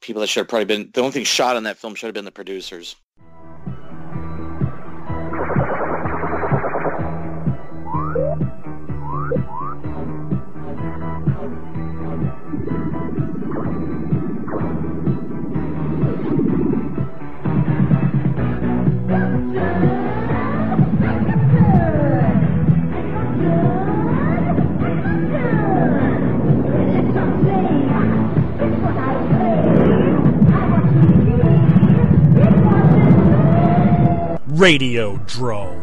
people that should have probably been, the only thing shot on that film should have been the producers. Radiodrome.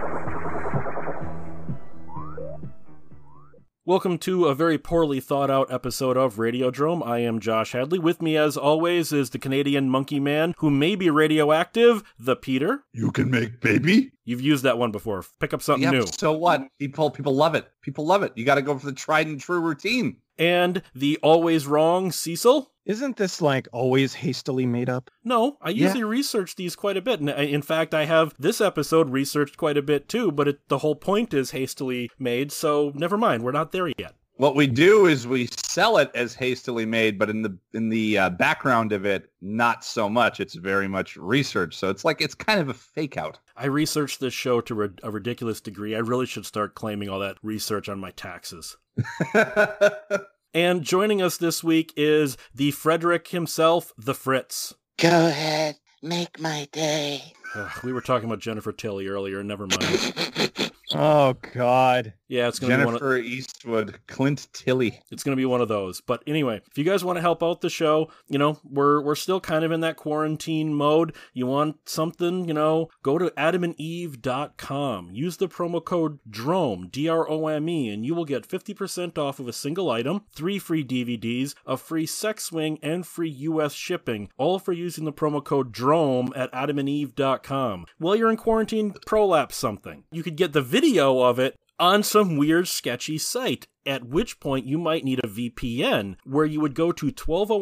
Welcome to a very poorly thought out episode of Radiodrome. I am Josh Hadley. With me, as always, is the Canadian monkey man who may be radioactive, the Peter. You can make baby? You've used that one before. Pick up something new. So what? People love it. People love it. You got to go for the tried and true routine. And the always wrong Cecil. Isn't this like always hastily made up? No, I usually research these quite a bit. And in fact, I have this episode researched quite a bit too, but the whole point is hastily made, so never mind, we're not there yet. What we do is we sell it as hastily made, but in the background of it, not so much. It's very much research, so it's kind of a fake out. I researched this show to a ridiculous degree. I really should start claiming all that research on my taxes. And joining us this week is the Frederick himself, the Fritz. Go ahead, make my day. We were talking about Jennifer Tilly earlier, never mind. Oh, God. Yeah, it's going to be Jennifer Eastwood, Clint Tilly. It's going to be one of those. But anyway, if you guys want to help out the show, we're still kind of in that quarantine mode. You want something, go to adamandeve.com. Use the promo code DROME, D-R-O-M-E, and you will get 50% off of a single item, 3 free DVDs, a free sex swing, and free U.S. shipping, all for using the promo code DROME at adamandeve.com. While you're in quarantine, prolapse something. You could get the video of it on some weird, sketchy site, at which point you might need a VPN, where you would go to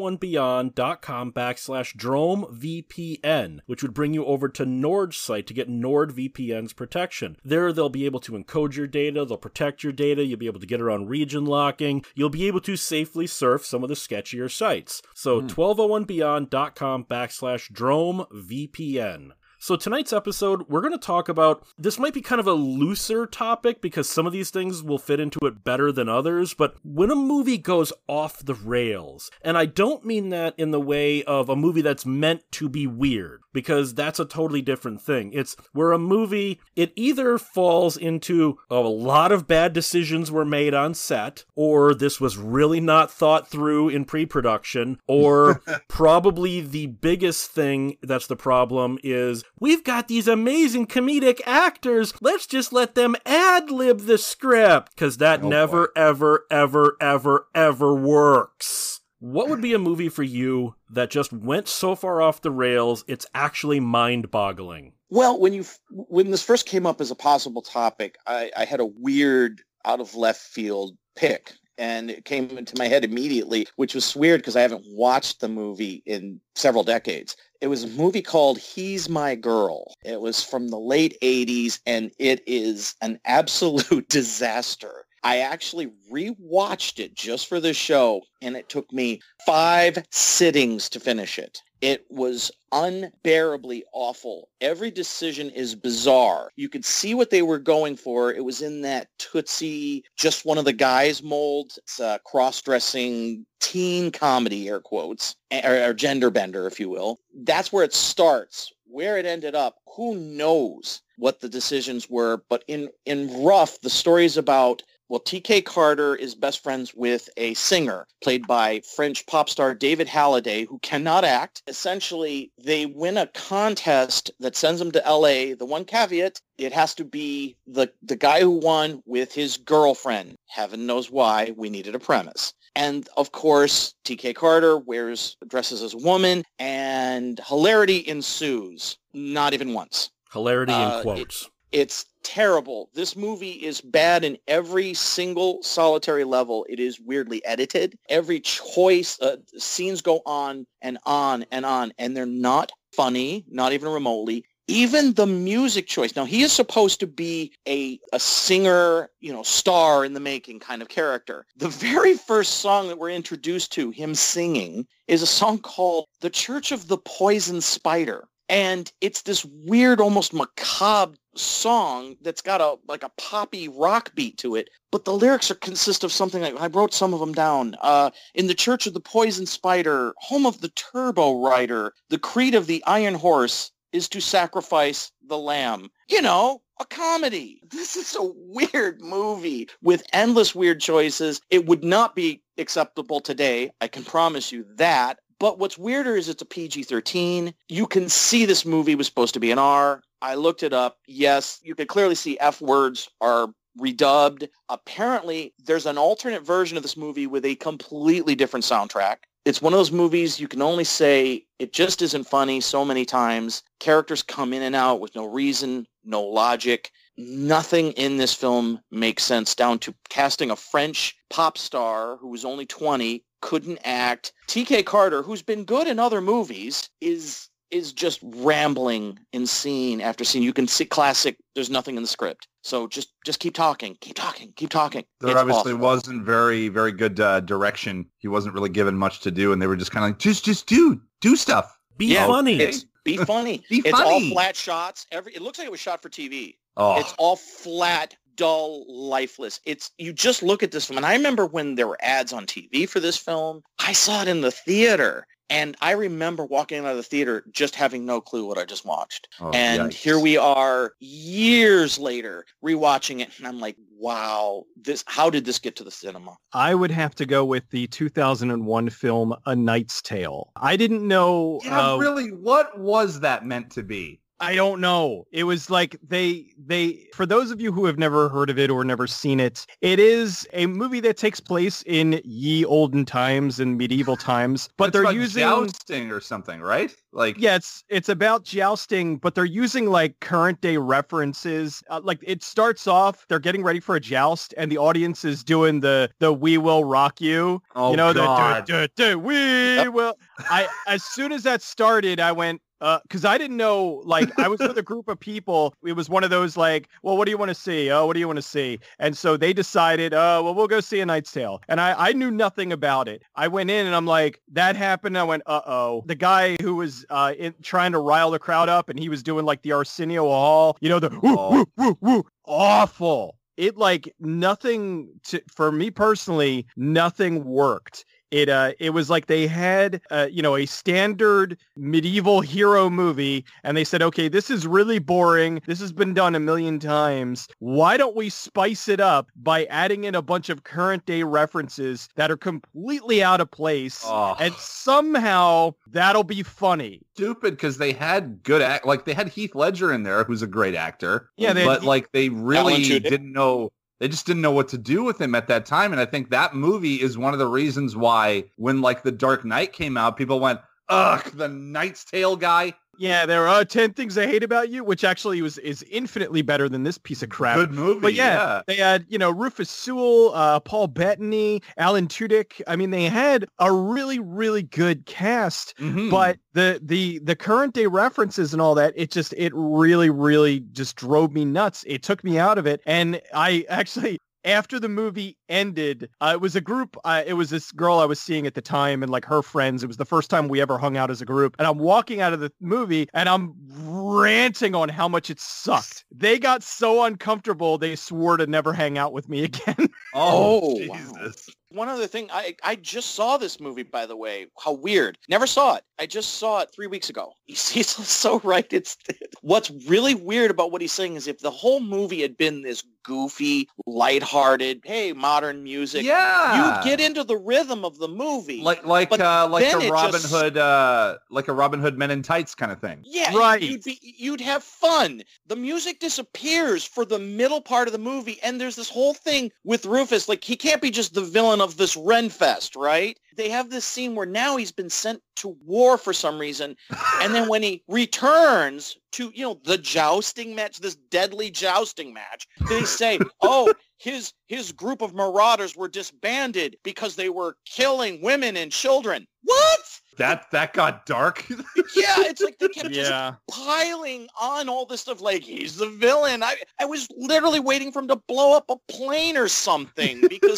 1201beyond.com/DromeVPN, which would bring you over to Nord's site to get NordVPN's protection. There, they'll be able to encode your data, they'll protect your data, you'll be able to get around region locking, you'll be able to safely surf some of the sketchier sites. So 1201beyond.com/DromeVPN. So tonight's episode, we're going to talk about, this might be kind of a looser topic because some of these things will fit into it better than others, but when a movie goes off the rails, and I don't mean that in the way of a movie that's meant to be weird, because that's a totally different thing. It's where a movie, it either falls into a lot of bad decisions were made on set, or this was really not thought through in pre-production, or probably the biggest thing that's the problem is, we've got these amazing comedic actors, let's just let them ad-lib the script, because that never, ever, ever, ever, ever works. What would be a movie for you that just went so far off the rails, it's actually mind-boggling? Well, when this first came up as a possible topic, I had a weird, out-of-left-field pick. And it came into my head immediately, which was weird because I haven't watched the movie in several decades. It was a movie called He's My Girl. It was from the late 80s, and it is an absolute disaster. I actually rewatched it just for this show, and it took me 5 sittings to finish it. It was unbearably awful. Every decision is bizarre. You could see what they were going for. It was in that Tootsie, just one of the guys mold. It's a cross-dressing teen comedy, air quotes, or gender bender, if you will. That's where it starts. Where it ended up, who knows what the decisions were. But in rough, the story is about, well, T.K. Carter is best friends with a singer played by French pop star David Halliday, who cannot act. Essentially, they win a contest that sends them to L.A. The one caveat, it has to be the guy who won with his girlfriend. Heaven knows why. We needed a premise. And, of course, T.K. Carter dresses as a woman, and hilarity ensues. Not even once. Hilarity in quotes. It's terrible. This movie is bad in every single solitary level. It is weirdly edited. Every choice, scenes go on and on and on, and they're not funny, not even remotely. even the music choice. Now, he is supposed to be a singer, star in the making kind of character. The very first song that we're introduced to him singing is a song called The Church of the Poison Spider. And it's this weird, almost macabre song that's got a poppy rock beat to it. But the lyrics consist of something like, I wrote some of them down. In the Church of the Poison Spider, home of the Turbo Rider, the creed of the Iron Horse is to sacrifice the lamb. A comedy. This is a weird movie with endless weird choices. It would not be acceptable today. I can promise you that. But what's weirder is it's a PG-13. You can see this movie was supposed to be an R. I looked it up. Yes, you could clearly see F words are redubbed. Apparently, there's an alternate version of this movie with a completely different soundtrack. It's one of those movies you can only say it just isn't funny so many times. Characters come in and out with no reason, no logic. Nothing in this film makes sense, down to casting a French pop star who was only 20, couldn't act. T.K. Carter, who's been good in other movies, is just rambling in scene after scene. You can see classic, there's nothing in the script. So just keep talking. There obviously wasn't very, very good direction. He wasn't really given much to do, and they were just kind of like, just do stuff. Be funny. Be funny. It's all flat shots. It looks like it was shot for TV. Oh. It's all flat, dull, lifeless. You just look at this film, and I remember when there were ads on TV for this film. I saw it in the theater, and I remember walking out of the theater just having no clue what I just watched. Oh, and yikes. Here we are years later rewatching it, and I'm like, wow, how did this get to the cinema? I would have to go with the 2001 film A Knight's Tale. I didn't know... Yeah, really, what was that meant to be? I don't know. It was like they for those of you who have never heard of it or never seen it, it is a movie that takes place in ye olden times and medieval times, but they're using jousting or something, right? Like, yeah, it's about jousting, but they're using like current day references. Like it starts off, they're getting ready for a joust, and the audience is doing the "We Will Rock You." Oh, God. We will. As soon as that started, I went. Because I didn't know, like, I was with a group of people. It was one of those, like, well, what do you want to see? Oh, what do you want to see? And so they decided, well, we'll go see A Knight's Tale. And I knew nothing about it. I went in and I'm like, that happened. I went, uh-oh. The guy who was trying to rile the crowd up, and he was doing, like, the Arsenio Hall, the woo, woo, woo, awful. It, like, for me personally, nothing worked. It was like they had, a standard medieval hero movie, and they said, okay, this is really boring. This has been done a million times. Why don't we spice it up by adding in a bunch of current day references that are completely out of place, and somehow that'll be funny. Stupid, because they had good they had Heath Ledger in there, who's a great actor. Yeah, they really didn't know. They just didn't know what to do with him at that time. And I think that movie is one of the reasons why when like The Dark Knight came out, people went, ugh, the Knight's Tale guy. Yeah, there are 10 Things I Hate About You, which actually is infinitely better than this piece of crap. Good movie, but yeah. They had, Rufus Sewell, Paul Bettany, Alan Tudyk. I mean, they had a really, really good cast, but the current day references and all that, it really, really just drove me nuts. It took me out of it. And I actually... After the movie ended, it was a group, it was this girl I was seeing at the time and like her friends. It was the first time we ever hung out as a group. And I'm walking out of the movie and I'm ranting on how much it sucked. They got so uncomfortable, they swore to never hang out with me again. Oh, Jesus. Wow. One other thing, I just saw this movie, by the way. How weird. Never saw it. I just saw it 3 weeks ago. He's so right. What's really weird about what he's saying is if the whole movie had been this goofy, lighthearted, hey, modern music, you'd get into the rhythm of the movie. Like a Robin Hood Men in Tights kind of thing. Yeah, right. You'd have fun. The music disappears for the middle part of the movie, and there's this whole thing with Rufus, like he can't be just the villain of this Renfest, right? They have this scene where now he's been sent to war for some reason, and then when he returns to, the jousting match, this deadly jousting match, they say, oh, his group of marauders were disbanded because they were killing women and children. What? That got dark. Yeah, it's like they kept just piling on all this stuff. Like, he's the villain. I was literally waiting for him to blow up a plane or something because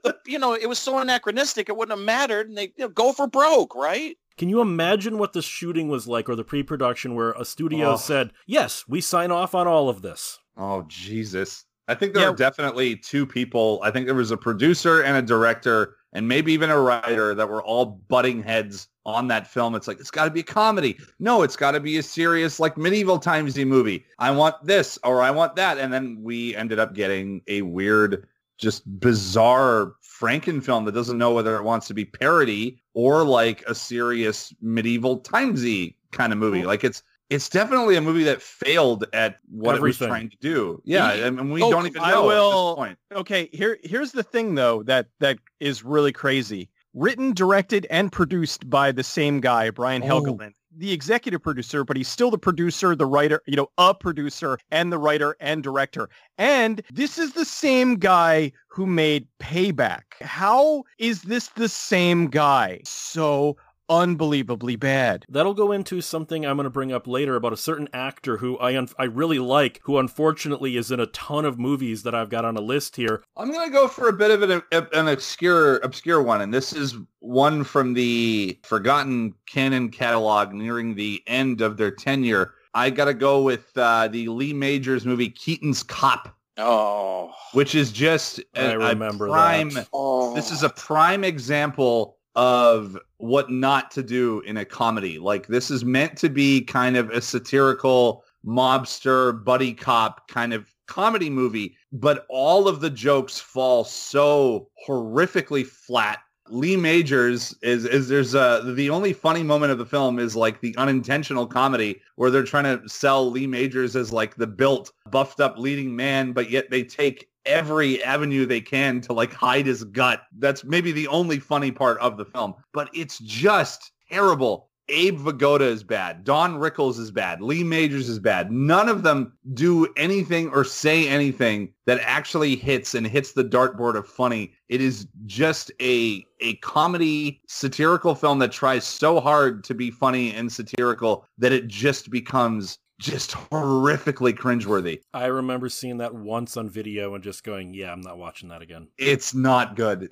it was so anachronistic. It wouldn't have mattered, and they go for broke, right? Can you imagine what the shooting was like, or the pre-production, where a studio said, "Yes, we sign off on all of this"? Oh, Jesus. I think there were definitely two people. I think there was a producer and a director and maybe even a writer that were all butting heads on that film. It's like, it's got to be a comedy. No, it's got to be a serious, like, medieval timesy movie. I want this or I want that. And then we ended up getting a weird, just bizarre Franken-film that doesn't know whether it wants to be parody or like a serious medieval timesy kind of movie. Like, it's definitely a movie that failed at what it was trying to do. Yeah, and we don't even know at this point. Okay, here's the thing, though, that is really crazy. Written, directed, and produced by the same guy, Brian Helgeland. The executive producer, but he's still the producer, the writer, a producer, and the writer and director. And this is the same guy who made Payback. How is this the same guy? So unbelievably bad. That'll go into something I'm going to bring up later about a certain actor who I really like, who unfortunately is in a ton of movies that I've got on a list here. I'm going to go for a bit of an obscure one, and this is one from the forgotten canon catalog nearing the end of their tenure. I got to go with the Lee Majors movie Keaton's Cop. Oh. Which is just a prime... that. This is a prime example of what not to do in a comedy. Like, this is meant to be kind of a satirical mobster buddy cop kind of comedy movie, but all of the jokes fall so horrifically flat. Lee Majors is there's the only funny moment of the film is like the unintentional comedy where they're trying to sell Lee Majors as like the built, buffed up leading man, but yet they take every avenue they can to like hide his gut. That's maybe the only funny part of the film, but it's just terrible. Abe Vigoda is bad. Don Rickles is bad. Lee Majors is bad. None of them do anything or say anything that actually hits the dartboard of funny. It is just a comedy satirical film that tries so hard to be funny and satirical that it just becomes just horrifically cringeworthy. I remember seeing that once on video and just going, yeah, I'm not watching that again. It's not good.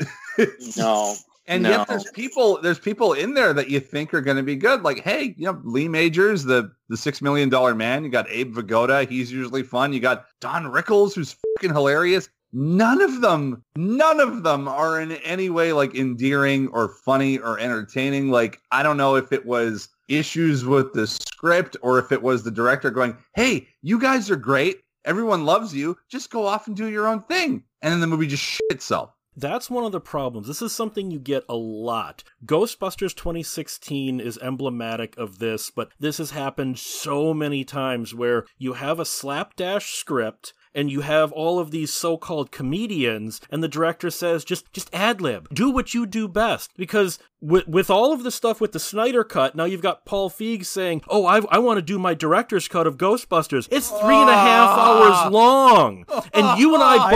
No. And yet there's people in there that you think are going to be good. Like, hey, Lee Majors, the $6 Million Man. You got Abe Vigoda. He's usually fun. You got Don Rickles, who's fucking hilarious. None of them are in any way like endearing or funny or entertaining. Like, I don't know if it was issues with the script or if it was the director going, hey, you guys are great. Everyone loves you. Just go off and do your own thing. And then the movie just shit itself. That's one of the problems. This is something you get a lot. Ghostbusters 2016 is emblematic of this, but this has happened so many times where you have a slapdash script and you have all of these so-called comedians, and the director says, just ad-lib. Do what you do best. Because with all of the stuff with the Snyder Cut, now you've got Paul Feig saying, oh, I want to do my director's cut of Ghostbusters. It's 3.5 hours long. And you and I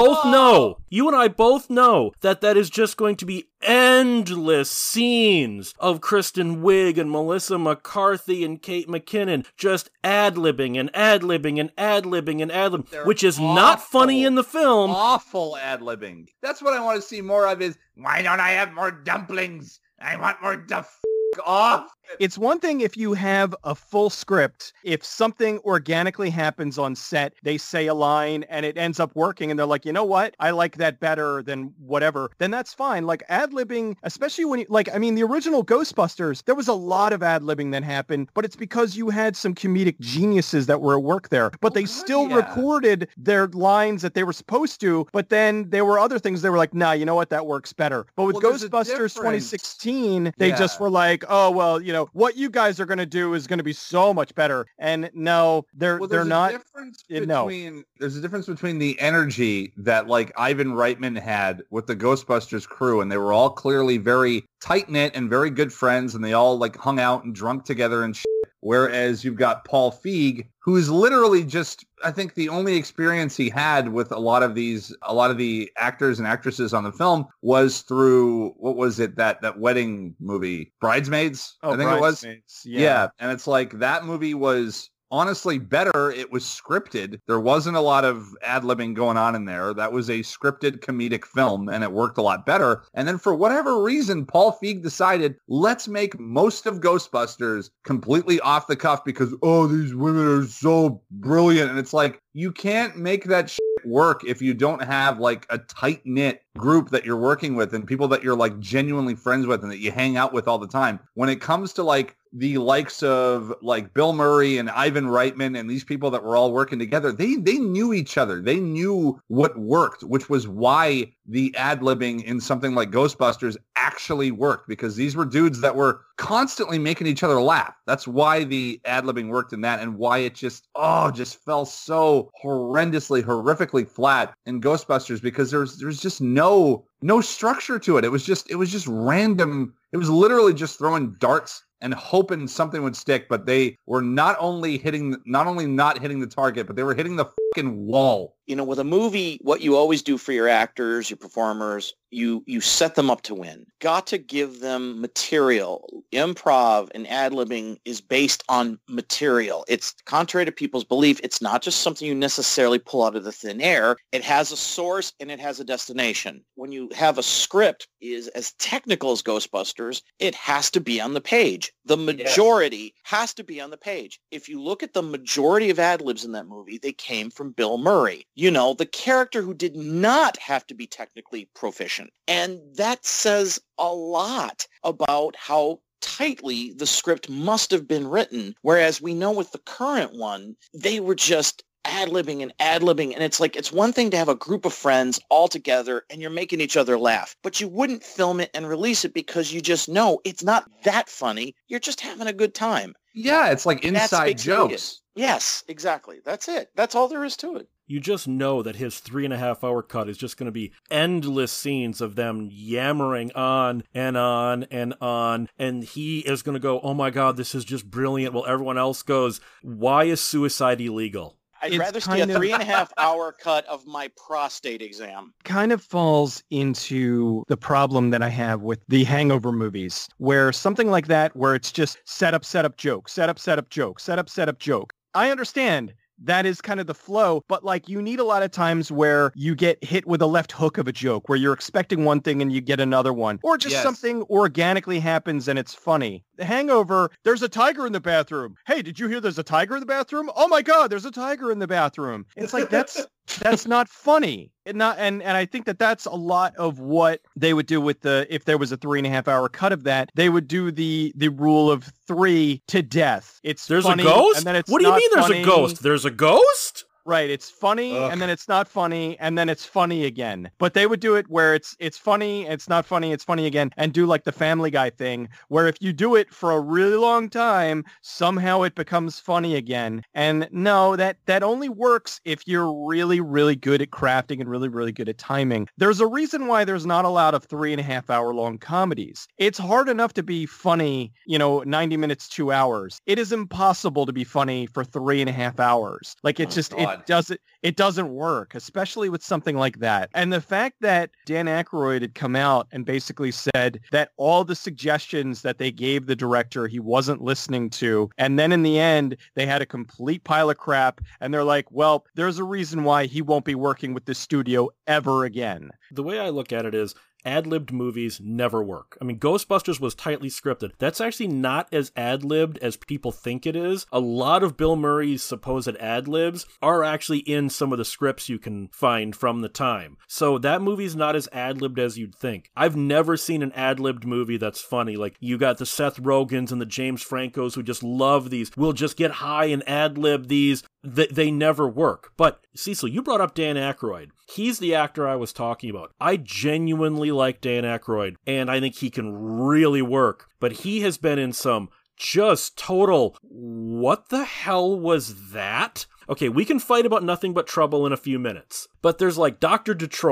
both know that is just going to be endless scenes of Kristen Wiig and Melissa McCarthy and Kate McKinnon just ad-libbing and ad-libbing and ad-libbing and ad-libbing, which is not funny in the film. Awful ad-libbing. That's what I want to see more of is, why don't I have more dumplings? I want more off. It's one thing if you have a full script. If something organically happens on set, they say a line and it ends up working and they're like, you know what? I like that better than whatever. Then that's fine. Like ad-libbing, especially when the original Ghostbusters, there was a lot of ad-libbing that happened, but it's because you had some comedic geniuses that were at work there. But they still recorded their lines that they were supposed to, but then there were other things they were like, nah, you know what? That works better. But with Ghostbusters 2016, they just were like, oh, well, what you guys are going to do is going to be so much better. And no, they're not. There's a difference between the energy that like Ivan Reitman had with the Ghostbusters crew, and they were all clearly very tight-knit and very good friends, and they all like hung out and drunk together and shit. Whereas you've got Paul Feig, who is literally just, I think the only experience he had with a lot of the actors and actresses on the film was through, what was it, that wedding movie, Bridesmaids? Oh, I think Bridesmaids. it was. Yeah. And it's like, that movie was honestly better. It was scripted. There wasn't a lot of ad-libbing going on in there. That was a scripted comedic film, and it worked a lot better. And then for whatever reason, Paul Feig decided, let's make most of Ghostbusters completely off the cuff because, oh, these women are so brilliant. And it's like, you can't make that shit work if you don't have like a tight-knit group that you're working with and people that you're like genuinely friends with and that you hang out with all the time. When it comes to like the likes of like Bill Murray and Ivan Reitman and these people that were all working together, they knew each other. They knew what worked, which was why the ad-libbing in something like Ghostbusters actually worked, because these were dudes that were constantly making each other laugh. That's why the ad-libbing worked in that, and why it just fell so horrifically flat in Ghostbusters, because there's just no structure to it. It was just random. It was literally just throwing darts and hoping something would stick, but they were not only not hitting the target, but they were hitting the fucking wall. You know, with a movie, what you always do for your actors, your performers, you set them up to win. Got to give them material. Improv and ad-libbing is based on material. It's contrary to people's belief. It's not just something you necessarily pull out of the thin air. It has a source and it has a destination. When you have a script is as technical as Ghostbusters, it has to be on the page. The majority has to be on the page. If you look at the majority of ad-libs in that movie, they came from Bill Murray. You know, the character who did not have to be technically proficient. And that says a lot about how tightly the script must have been written. Whereas we know with the current one, they were just ad-libbing. And it's like, it's one thing to have a group of friends all together and you're making each other laugh, but you wouldn't film it and release it because you just know it's not that funny. You're just having a good time. Yeah, it's like inside jokes. Yes, exactly. That's it. That's all there is to it. You just know that his 3.5-hour cut is just going to be endless scenes of them yammering on and on and on. And he is going to go, oh my God, this is just brilliant. While everyone else goes, why is suicide illegal? I'd rather see a 3.5-hour cut of my prostate exam. Kind of falls into the problem that I have with the Hangover movies, where something like that, where it's just setup, joke, setup, joke, setup, joke. I understand that is kind of the flow, but like you need a lot of times where you get hit with a left hook of a joke, where you're expecting one thing and you get another one, or just something organically happens and it's funny. The Hangover, there's a tiger in the bathroom. Hey, did you hear there's a tiger in the bathroom? Oh my God, there's a tiger in the bathroom. It's like, that's not funny. And I think that's a lot of what they would do with if there was a 3.5-hour cut of that, they would do the rule of 3 to death. There's funny, a ghost? and then it's what do you mean there's funny. a ghost? There's a ghost? Right, it's funny, and then it's not funny, and then it's funny again. But they would do it where it's funny, it's not funny, it's funny again, and do like the Family Guy thing, where if you do it for a really long time, somehow it becomes funny again. And no, that only works if you're really, really good at crafting and really, really good at timing. There's a reason why there's not a lot of 3.5-hour long comedies. It's hard enough to be funny, 90 minutes, 2 hours. It is impossible to be funny for 3.5 hours. Like it's it doesn't work, especially with something like that. And the fact that Dan Aykroyd had come out and basically said that all the suggestions that they gave the director he wasn't listening to, and then in the end they had a complete pile of crap, and they're like, well, there's a reason why he won't be working with this studio ever again. The way I look at it is, ad-libbed movies never work. I mean, Ghostbusters was tightly scripted. That's actually not as ad-libbed as people think it is. A lot of Bill Murray's supposed ad-libs are actually in some of the scripts you can find from the time. So that movie's not as ad-libbed as you'd think. I've never seen an ad-libbed movie that's funny. Like, you got the Seth Rogans and the James Francos who just love these. We'll just get high and ad-lib these. They never work. But, Cecil, you brought up Dan Aykroyd. He's the actor I was talking about. I genuinely like Dan Aykroyd, and I think he can really work. But he has been in some just total, what the hell was that? Okay, we can fight about Nothing But Trouble in a few minutes. But there's like Dr. Detroit,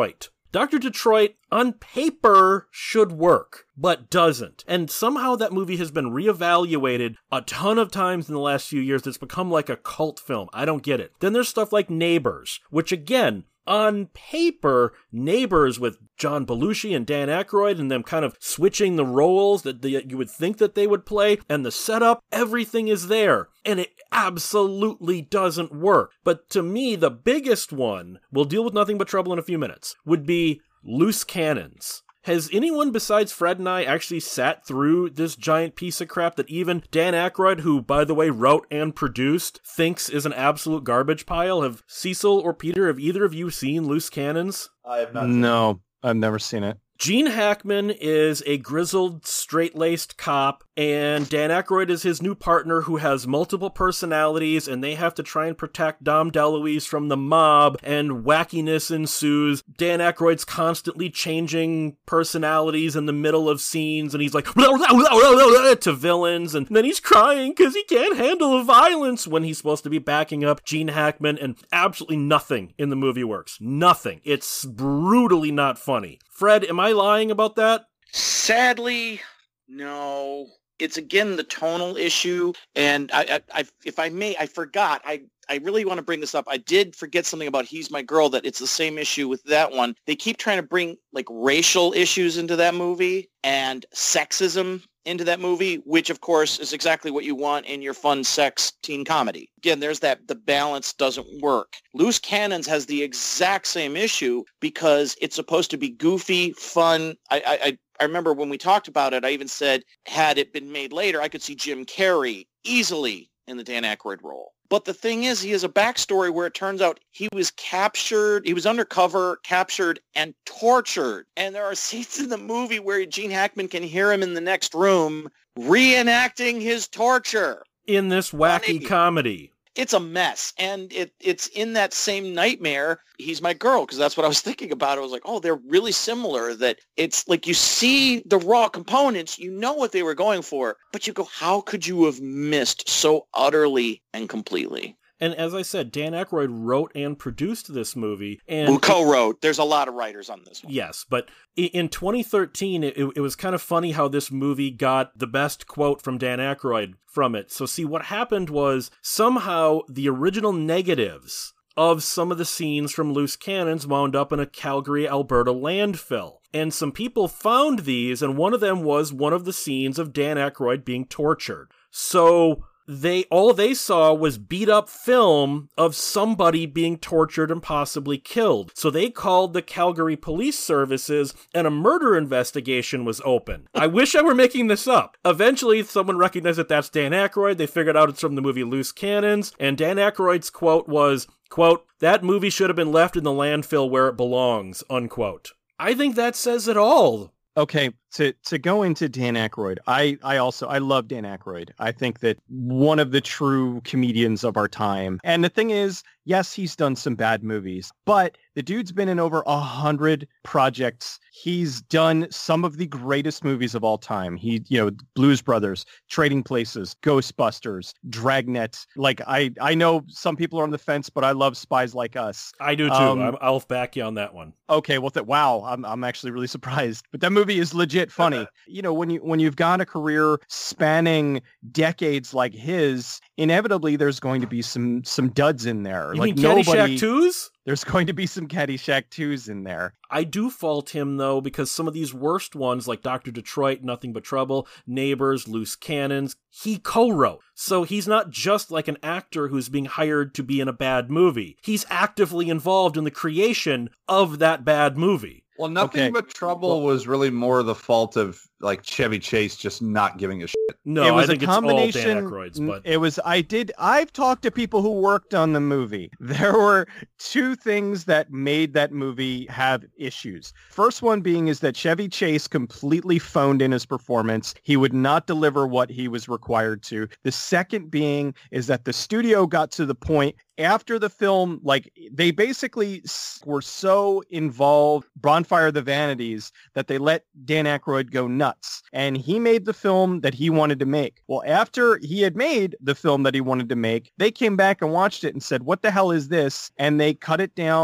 Dr. Detroit, on paper, should work, but doesn't. And somehow that movie has been reevaluated a ton of times in the last few years. It's become like a cult film. I don't get it. Then there's stuff like Neighbors, which again, on paper, Neighbors with John Belushi and Dan Aykroyd and them kind of switching the roles that you would think that they would play, and the setup, everything is there. And it absolutely doesn't work. But to me, the biggest one, we'll deal with Nothing But Trouble in a few minutes, would be Loose Cannons. Has anyone besides Fred and I actually sat through this giant piece of crap that even Dan Aykroyd, who, by the way, wrote and produced, thinks is an absolute garbage pile? Have Cecil or Peter, have either of you seen Loose Cannons? I have not. No, I've never seen it. Gene Hackman is a grizzled, straight-laced cop, and Dan Aykroyd is his new partner who has multiple personalities, and they have to try and protect Dom DeLuise from the mob, and wackiness ensues. Dan Aykroyd's constantly changing personalities in the middle of scenes, and he's like, to villains, and then he's crying because he can't handle the violence when he's supposed to be backing up Gene Hackman, and absolutely nothing in the movie works. Nothing. It's brutally not funny. Fred, am I lying about that? Sadly, no. It's again the tonal issue, and I if I may, I forgot. I really want to bring this up. I did forget something about He's My Girl, that it's the same issue with that one. They keep trying to bring like racial issues into that movie and sexism into that movie, which of course is exactly what you want in your fun sex teen comedy. Again, there's that the balance doesn't work. Loose Cannons has the exact same issue because it's supposed to be goofy, fun. I remember when we talked about it, I even said, had it been made later, I could see Jim Carrey easily in the Dan Aykroyd role. But the thing is, he has a backstory where it turns out he was captured, he was undercover, captured, and tortured. And there are scenes in the movie where Gene Hackman can hear him in the next room reenacting his torture. In this wacky comedy. It's a mess. And it's in that same nightmare, He's My Girl, because that's what I was thinking about. I was like, oh, they're really similar, that it's like you see the raw components, you know what they were going for, but you go, how could you have missed so utterly and completely? And as I said, Dan Aykroyd wrote and produced this movie. And who co-wrote. There's a lot of writers on this one. Yes, but in 2013, it was kind of funny how this movie got the best quote from Dan Aykroyd from it. So see, what happened was somehow the original negatives of some of the scenes from Loose Cannons wound up in a Calgary, Alberta landfill. And some people found these, and one of them was one of the scenes of Dan Aykroyd being tortured. So all they saw was beat up film of somebody being tortured and possibly killed. So they called the Calgary Police Services and a murder investigation was open. I wish I were making this up. Eventually, someone recognized that that's Dan Aykroyd. They figured out it's from the movie Loose Cannons. And Dan Aykroyd's quote was, quote, "That movie should have been left in the landfill where it belongs," unquote. I think that says it all. Okay, to go into Dan Aykroyd, I love Dan Aykroyd. I think that one of the true comedians of our time. And the thing is, yes, he's done some bad movies, but the dude's been in over 100 projects. He's done some of the greatest movies of all time. Blues Brothers, Trading Places, Ghostbusters, Dragnet. Like, I know some people are on the fence, but I love Spies Like Us. I do too. I'll back you on that one. Okay, well, wow, I'm actually really surprised. But that movie is legit funny. When you've got a career spanning decades like his, inevitably there's going to be some duds in there. You mean Caddyshack 2s? There's going to be some Caddyshack 2s in there. I do fault him, though, because some of these worst ones, like Dr. Detroit, Nothing But Trouble, Neighbors, Loose Cannons, he co-wrote. So he's not just like an actor who's being hired to be in a bad movie. He's actively involved in the creation of that bad movie. Well, Nothing But Trouble was really more the fault of like Chevy Chase just not giving a shit. No, it was I think a combination. It's all Dan Aykroyd's, but it was. I've talked to people who worked on the movie. There were two things that made that movie have issues. First one being is that Chevy Chase completely phoned in his performance. He would not deliver what he was required to. The second being is that the studio got to the point after the film, like they basically were so involved, Bonfire of the Vanities, that they let Dan Aykroyd go nuts. And he made the film that he wanted to make. Well, after he had made the film that he wanted to make, they came back and watched it and said, what the hell is this? And they cut it down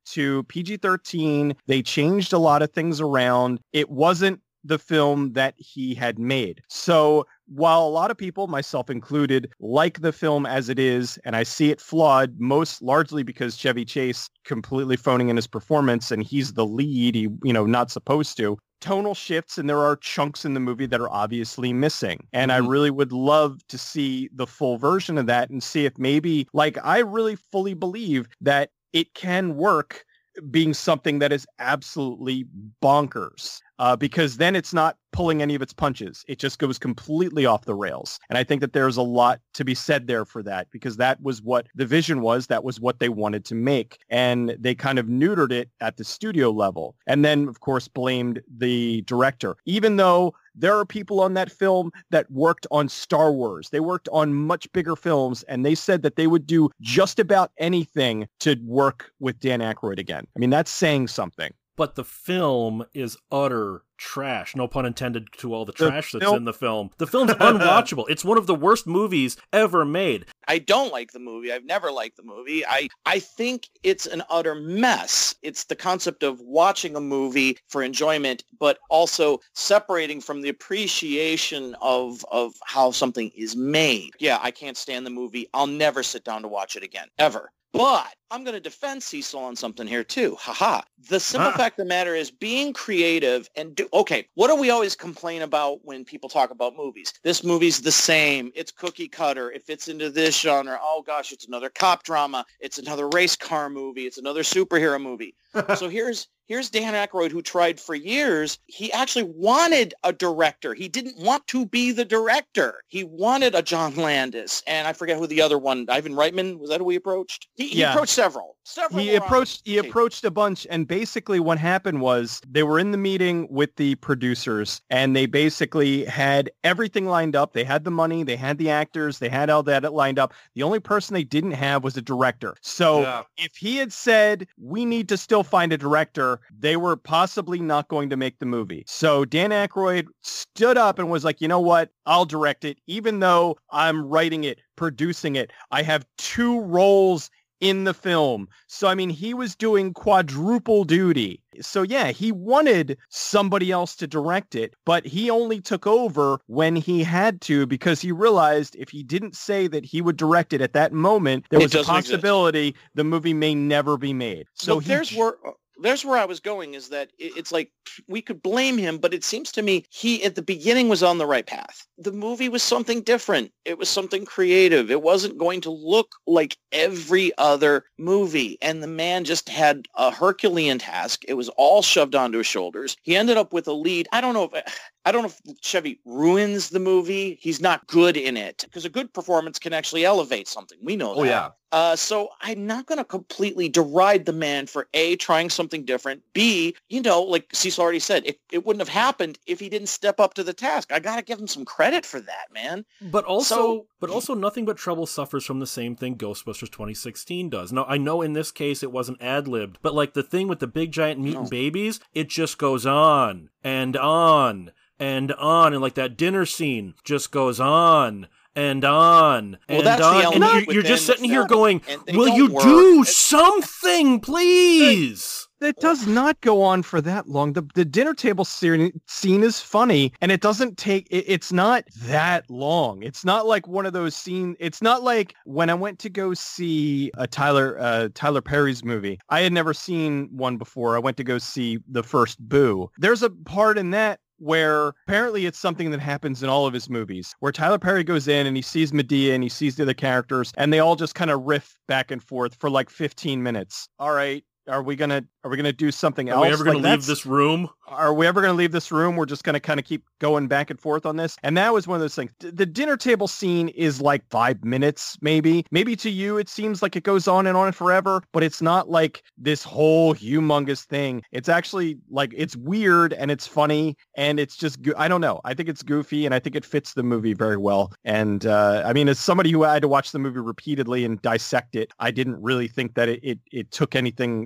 to PG-13. They changed a lot of things around. It wasn't the film that he had made. So while a lot of people, myself included, like the film as it is, and I see it flawed, most largely because Chevy Chase completely phoning in his performance, and he's the lead, not supposed to, tonal shifts, and there are chunks in the movie that are obviously missing. And I really would love to see the full version of that and see if maybe, I really fully believe that it can work being something that is absolutely bonkers. Because then it's not pulling any of its punches. It just goes completely off the rails. And I think that there's a lot to be said there for that, because that was what the vision was. That was what they wanted to make. And they kind of neutered it at the studio level. And then, of course, blamed the director. Even though there are people on that film that worked on Star Wars. They worked on much bigger films, and they said that they would do just about anything to work with Dan Aykroyd again. I mean, that's saying something. But the film is utter trash. No pun intended to all the trash that's in the film. The film's unwatchable. It's one of the worst movies ever made. I don't like the movie. I've never liked the movie. I think it's an utter mess. It's the concept of watching a movie for enjoyment, but also separating from the appreciation of how something is made. Yeah, I can't stand the movie. I'll never sit down to watch it again, ever. But I'm going to defend Cecil on something here too. Haha. The simple fact of the matter is being creative and what do we always complain about when people talk about movies? This movie's the same. It's cookie cutter. It fits into this genre. Oh gosh, it's another cop drama. It's another race car movie. It's another superhero movie. So here's Dan Aykroyd, who tried for years. He actually wanted a director. He didn't want to be the director. He wanted a John Landis. And I forget who the other one, Ivan Reitman, was that who he approached? He approached several. He approached a bunch. And basically what happened was they were in the meeting with the producers, and they basically had everything lined up. They had the money. They had the actors. They had all that lined up. The only person they didn't have was a director. So if he had said, we need to still find a director, they were possibly not going to make the movie. So Dan Aykroyd stood up and was like, you know what? I'll direct it. Even though I'm writing it, producing it, I have 2 roles in the film. So, I mean, he was doing quadruple duty. So, yeah, he wanted somebody else to direct it, but he only took over when he had to, because he realized if he didn't say that he would direct it at that moment, there was a possibility the movie may never be made. So there's where I was going, is that it's like we could blame him, but it seems to me he at the beginning was on the right path. The movie was something different. It was something creative. It wasn't going to look like every other movie. And the man just had a Herculean task. It was all shoved onto his shoulders. He ended up with a lead. I don't know if Chevy ruins the movie. He's not good in it, because a good performance can actually elevate something. We know that. Oh, yeah. So I'm not going to completely deride the man for A, trying something different, B, like Cecil already said, it wouldn't have happened if he didn't step up to the task. I got to give him some credit for that, man. But also Nothing But Trouble suffers from the same thing Ghostbusters 2016 does. Now, I know in this case it wasn't ad-libbed, but like the thing with the big giant mutant babies, it just goes on and on and on, and like that dinner scene just goes on and on and on, and you're just sitting here going, will you do something, please? It does not go on for that long. The dinner table scene is funny, and it doesn't take, it's not that long. It's not like one of those scenes. It's not like when I went to go see a Tyler Perry's movie. I had never seen one before. I went to go see the first Boo. There's a part in that where apparently it's something that happens in all of his movies, where Tyler Perry goes in and he sees Medea and he sees the other characters, and they all just kind of riff back and forth for like 15 minutes. All right. Are we gonna do something else? Are we ever gonna leave this room? Are we ever gonna leave this room? We're just gonna kind of keep going back and forth on this. And that was one of those things. The dinner table scene is like 5 minutes, maybe. Maybe to you it seems like it goes on and forever, but it's not like this whole humongous thing. It's actually like, it's weird and it's funny and it's just, I don't know. I think it's goofy and I think it fits the movie very well. And I mean, as somebody who had to watch the movie repeatedly and dissect it, I didn't really think that it took anything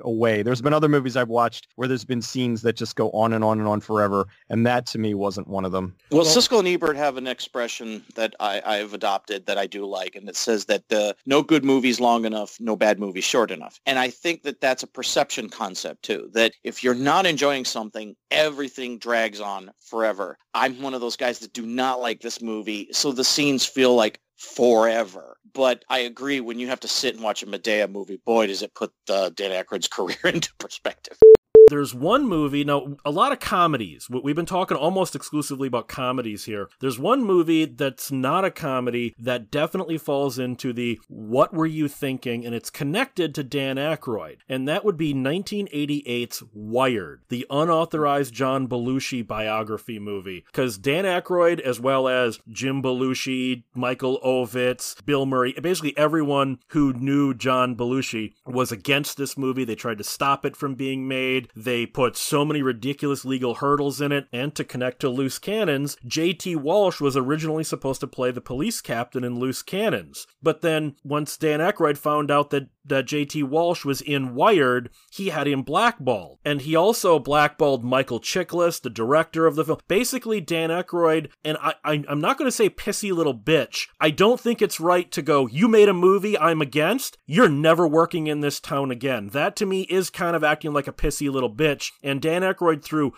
away. There's been other movies I've watched where there's been scenes that just go on and on and on forever, and that to me wasn't one of them. Well, Siskel and Ebert have an expression that I've adopted that I do like, and it says that no good movie's long enough, no bad movie's short enough. And I think that that's a perception concept too, that if you're not enjoying something, everything drags on forever. I'm one of those guys that do not like this movie, so the scenes feel like forever. But I agree, when you have to sit and watch a Medea movie, boy, does it put Dan Aykroyd's career into perspective. There's one movie, now a lot of comedies, we've been talking almost exclusively about comedies here. There's one movie that's not a comedy that definitely falls into the what were you thinking, and it's connected to Dan Aykroyd, and that would be 1988's Wired, the unauthorized John Belushi biography movie. Because Dan Aykroyd, as well as Jim Belushi, Michael Ovitz, Bill Murray, basically everyone who knew John Belushi was against this movie. They tried to stop it from being made. They put so many ridiculous legal hurdles in it, and to connect to Loose Cannons, J.T. Walsh was originally supposed to play the police captain in Loose Cannons. But then, once Dan Aykroyd found out that J.T. Walsh was in Wired, he had him blackballed. And he also blackballed Michael Chiklis, the director of the film. Basically, Dan Aykroyd, and I'm not going to say pissy little bitch, I don't think it's right to go, you made a movie I'm against, you're never working in this town again. That to me is kind of acting like a pissy little bitch, and Dan Aykroyd threw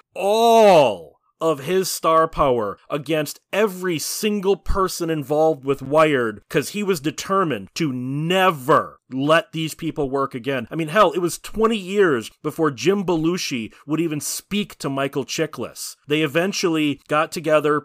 all of his star power against every single person involved with Wired because he was determined to never let these people work again. I mean, hell, it was 20 years before Jim Belushi would even speak to Michael Chiklis. They eventually got together,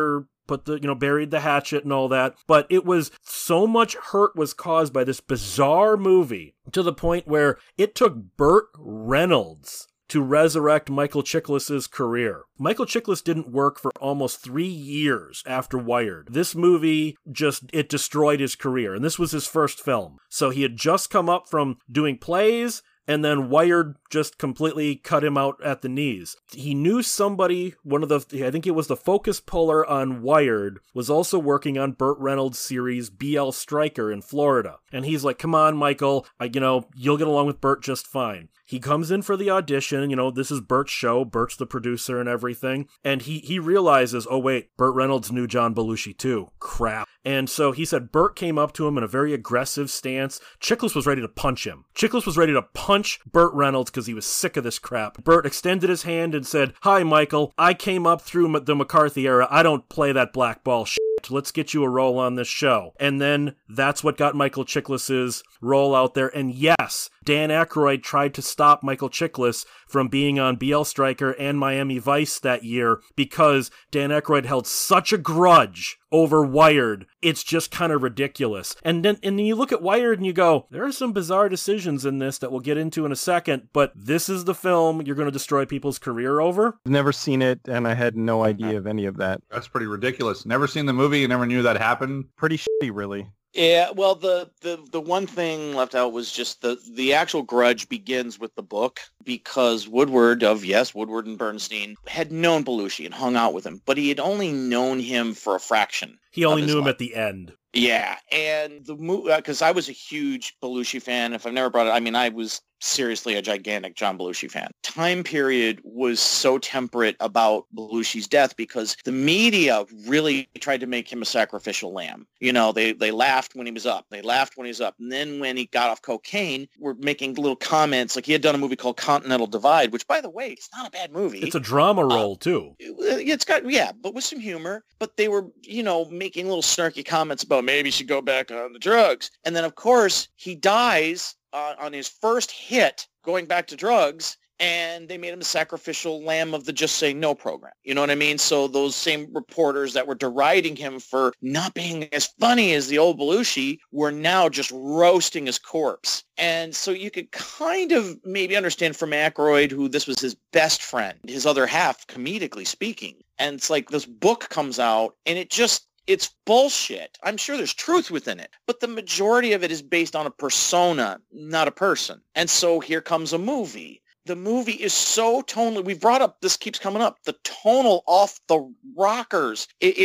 buried the hatchet and all that, but it was so much hurt was caused by this bizarre movie to the point where it took Burt Reynolds to resurrect Michael Chiklis' career. Michael Chiklis didn't work for almost 3 years after Wired. This movie it destroyed his career, and this was his first film. So he had just come up from doing plays, and then Wired just completely cut him out at the knees. He knew somebody, I think it was the focus puller on Wired, was also working on Burt Reynolds' series BL Stryker in Florida. And he's like, come on, Michael, you'll get along with Burt just fine. He comes in for the audition, this is Burt's show, Burt's the producer and everything, and he realizes, oh wait, Burt Reynolds knew John Belushi too. Crap. And so he said Burt came up to him in a very aggressive stance. Chiklis was ready to punch him. Chiklis was ready to punch Burt Reynolds because he was sick of this crap. Burt extended his hand and said, hi, Michael, I came up through the McCarthy era. I don't play that blackball shit. Let's get you a role on this show. And then that's what got Michael Chiklis' role out there. And yes, Dan Aykroyd tried to stop Michael Chiklis from being on BL Stryker and Miami Vice that year because Dan Aykroyd held such a grudge over Wired. It's just kind of ridiculous. And then you look at Wired and you go, there are some bizarre decisions in this that we'll get into in a second, but this is the film you're going to destroy people's career over? I've never seen it, and I had no idea of any of that. That's pretty ridiculous. Never seen the movie, you never knew that happened? Pretty shitty, really. Yeah, well, the one thing left out was just the actual grudge begins with the book, because Woodward and Bernstein had known Belushi and hung out with him, but he had only known him for a fraction. He only knew him at the end. Yeah, and the movie, because I was a huge Belushi fan. If I've never brought it, I was seriously a gigantic John Belushi fan. Time period was so temperate about Belushi's death because the media really tried to make him a sacrificial lamb. They laughed when he was up. They laughed when he was up. And then when he got off cocaine, were making little comments. Like he had done a movie called Continental Divide, which, by the way, it's not a bad movie. It's a drama role, too. It's got, but with some humor. But they were, making little snarky comments about maybe he should go back on the drugs. And then, of course, he dies on his first hit going back to drugs, and they made him a sacrificial lamb of the Just Say No program. You know what I mean? So those same reporters that were deriding him for not being as funny as the old Belushi were now just roasting his corpse. And so you could kind of maybe understand from Aykroyd, who this was his best friend, his other half, comedically speaking. And it's like this book comes out, and it's bullshit. I'm sure there's truth within it, but the majority of it is based on a persona, not a person. And so here comes a movie. The movie is so tonally, we brought up, this keeps coming up, the tonal off the rockers. It's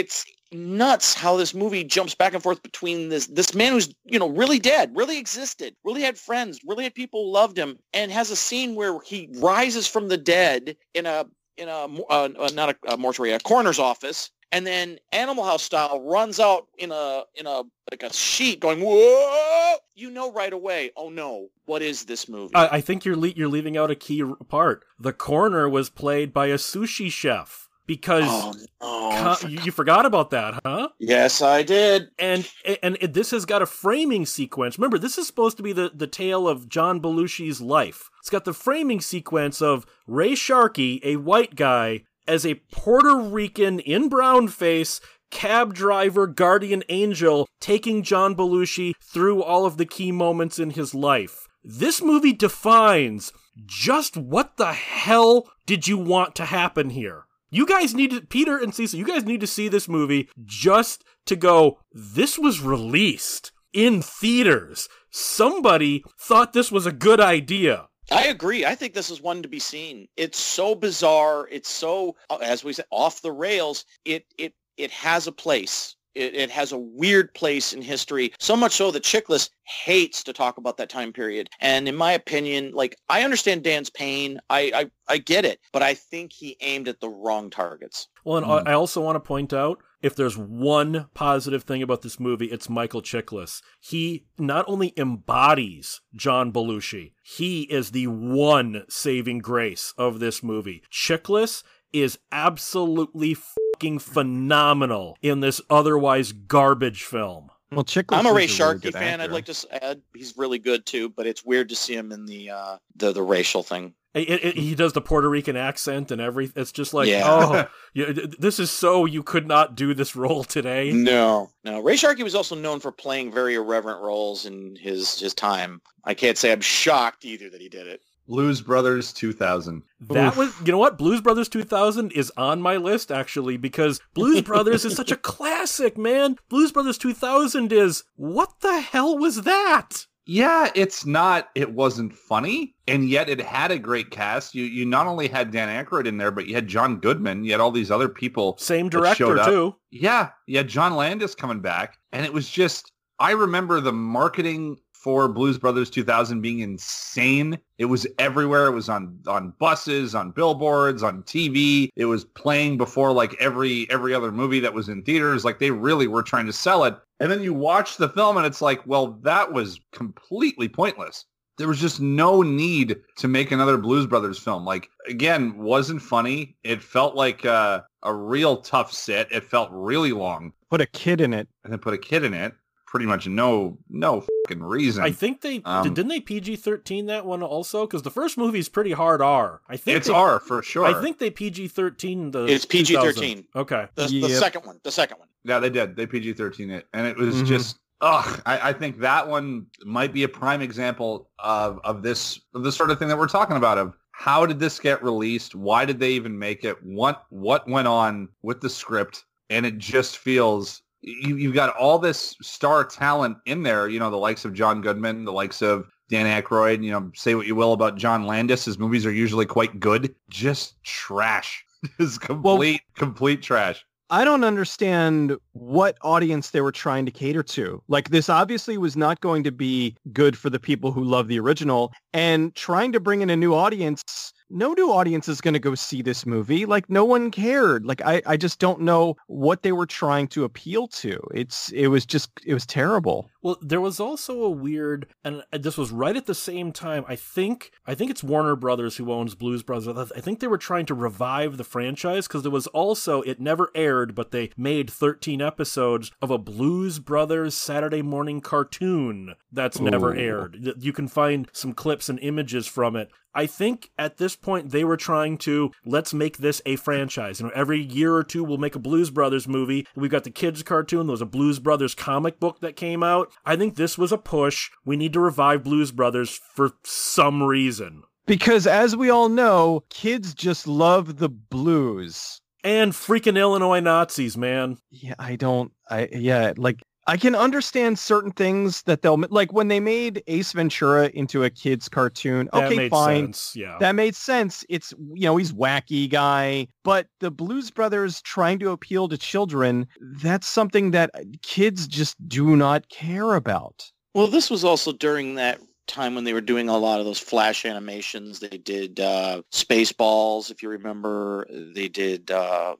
nuts how this movie jumps back and forth between this man who's, really dead, really existed, really had friends, really had people who loved him, and has a scene where he rises from the dead in not a mortuary, a coroner's office, and then Animal House style runs out in a like a sheet going, whoa! Right away, oh no, what is this movie? I think you're leaving out a key part. The coroner was played by a sushi chef. Because you forgot about that, huh? Yes, I did. And this has got a framing sequence. Remember, this is supposed to be the tale of John Belushi's life. It's got the framing sequence of Ray Sharkey, a white guy, as a Puerto Rican in brown face cab driver, guardian angel, taking John Belushi through all of the key moments in his life. This movie defines just what the hell did you want to happen here. You guys need to, Peter and Cecil, you guys need to see this movie just to go, this was released in theaters. Somebody thought this was a good idea. I agree. I think this is one to be seen. It's so bizarre. It's so, as we said, off the rails. It has a place. It has a weird place in history, so much so that Chiklis hates to talk about that time period. And in my opinion, I understand Dan's pain. I get it, but I think he aimed at the wrong targets. Well, and I also want to point out, if there's one positive thing about this movie, it's Michael Chiklis. He not only embodies John Belushi, he is the one saving grace of this movie. Chiklis is absolutely fucking phenomenal in this otherwise garbage film. Well, Chiklis I'm a Ray Sharkey fan. I'd like to add he's really good too, but it's weird to see him in the racial thing. He does the Puerto Rican accent and everything. It's just like, this is so you could not do this role today. No. Ray Sharkey was also known for playing very irreverent roles in his time. I can't say I'm shocked either that he did it. Blues Brothers 2000. That was, you know what? Blues Brothers 2000 is on my list, actually, because Blues Brothers is such a classic, man. Blues Brothers 2000 is, what the hell was that? Yeah, it wasn't funny, and yet it had a great cast. You not only had Dan Aykroyd in there, but you had John Goodman, you had all these other people. Same director, too. Yeah, you had John Landis coming back, and it was just, I remember the marketing for Blues Brothers 2000 being insane. It was everywhere. It was on buses, on billboards, on TV. It was playing before every other movie that was in theaters. They really were trying to sell it. And then you watch the film and it's like, well, that was completely pointless. There was just no need to make another Blues Brothers film. Again, wasn't funny. It felt like a real tough sit. It felt really long. Put a kid in it. And then put a kid in it. Pretty much no fucking reason. I think they didn't they PG-13 that one also, because the first movie's pretty hard R. I think it's R for sure. I think they PG-13 the. It's PG-13. Okay, the second one. The second one. Yeah, they did. They PG-13 it, and it was just. I think that one might be a prime example of the sort of thing that we're talking about. Of how did this get released? Why did they even make it? What went on with the script? And it just feels. You've got all this star talent in there, the likes of John Goodman, the likes of Dan Aykroyd, say what you will about John Landis. His movies are usually quite good. Just trash. Just complete trash. I don't understand what audience they were trying to cater to. This obviously was not going to be good for the people who love the original, and trying to bring in a new audience. No new audience is going to go see this movie. No one cared. I just don't know what they were trying to appeal to. It was terrible. Well, there was also a weird, and this was right at the same time. I think it's Warner Brothers who owns Blues Brothers. I think they were trying to revive the franchise because there was also, it never aired, but they made 13 episodes of a Blues Brothers Saturday morning cartoon that's never aired. You can find some clips and images from it. I think at this point they were trying to, let's make this a franchise. Every year or two we'll make a Blues Brothers movie. We've got the kids cartoon. There was a Blues Brothers comic book that came out. I think this was a push. We need to revive Blues Brothers for some reason. Because as we all know, kids just love the blues. And freaking Illinois Nazis, man. Yeah, I can understand certain things that they'll like when they made Ace Ventura into a kid's cartoon. That Okay, made fine. Sense. Yeah. That made sense. It's, he's wacky guy, but the Blues Brothers trying to appeal to children, that's something that kids just do not care about. Well, this was also during that time when they were doing a lot of those flash animations. They did Spaceballs, if you remember. They did,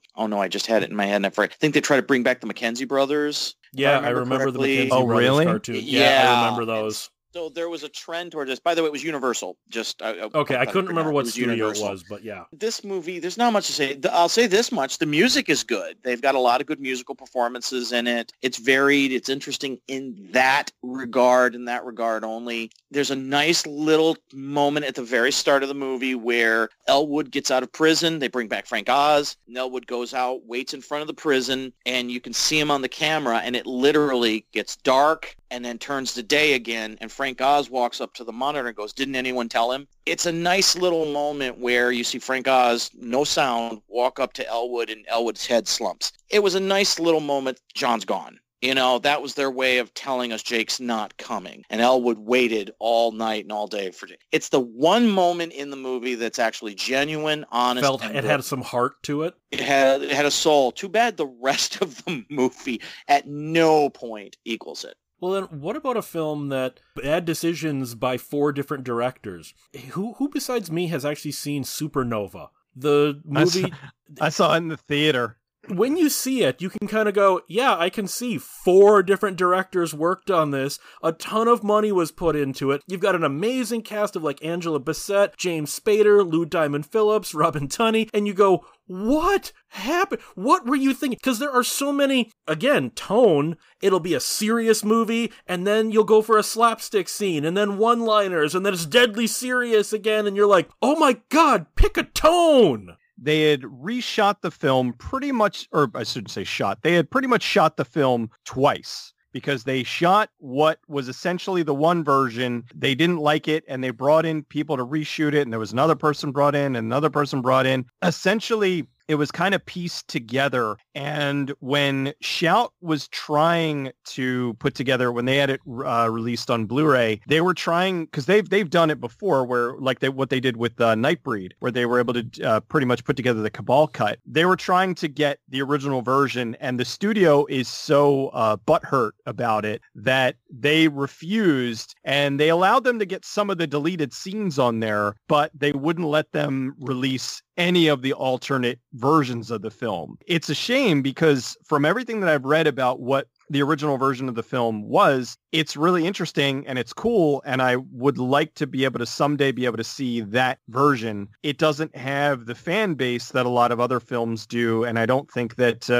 I just had it in my head. I think they tried to bring back the Mackenzie brothers. Yeah, I remember the Mackenzie Brothers really? cartoon. Yeah, I remember those. So there was a trend toward this. By the way, it was Universal. Okay, I couldn't remember what studio it was, but yeah. This movie, there's not much to say. I'll say this much. The music is good. They've got a lot of good musical performances in it. It's varied. It's interesting in that regard only. There's a nice little moment at the very start of the movie where Elwood gets out of prison. They bring back Frank Oz. And Elwood goes out, waits in front of the prison, and you can see him on the camera, and it literally gets dark and then turns to day again, and Frank Oz walks up to the monitor and goes, "Didn't anyone tell him?" It's a nice little moment where you see Frank Oz, no sound, walk up to Elwood, and Elwood's head slumps. It was a nice little moment. John's gone. That was their way of telling us Jake's not coming. And Elwood waited all night and all day for Jake. It's the one moment in the movie that's actually genuine, honest. It had some heart to it. It had a soul. Too bad the rest of the movie at no point equals it. Well, then, what about a film that bad decisions by 4 different directors? Who besides me has actually seen Supernova? The movie... I saw it in the theater. When you see it, you can kind of go, yeah, I can see 4 different directors worked on this. A ton of money was put into it. You've got an amazing cast of like Angela Bassett, James Spader, Lou Diamond Phillips, Robin Tunney, and you go, what happened? What were you thinking? Because there are so many, again, tone. It'll be a serious movie, and then you'll go for a slapstick scene, and then one-liners, and then it's deadly serious again, and you're like, oh my God, pick a tone! They had reshot the film pretty much, or I shouldn't say shot, they had pretty much shot the film twice. Because they shot what was essentially the one version. They didn't like it, and they brought in people to reshoot it, and there was another person brought in, and another person brought in. Essentially, it was kind of pieced together. And when Shout was trying to put together, when they had it released on Blu-ray, they were trying, because they've done it before, where like what they did with Nightbreed, where they were able to pretty much put together the Cabal cut. They were trying to get the original version, and the studio is so butthurt about it that they refused, and they allowed them to get some of the deleted scenes on there, but they wouldn't let them release any of the alternate versions of the film. It's a shame because from everything that I've read about what the original version of the film was, it's really interesting and it's cool, and I would like to be able to someday be able to see that version. It doesn't have the fan base that a lot of other films do, and I don't think that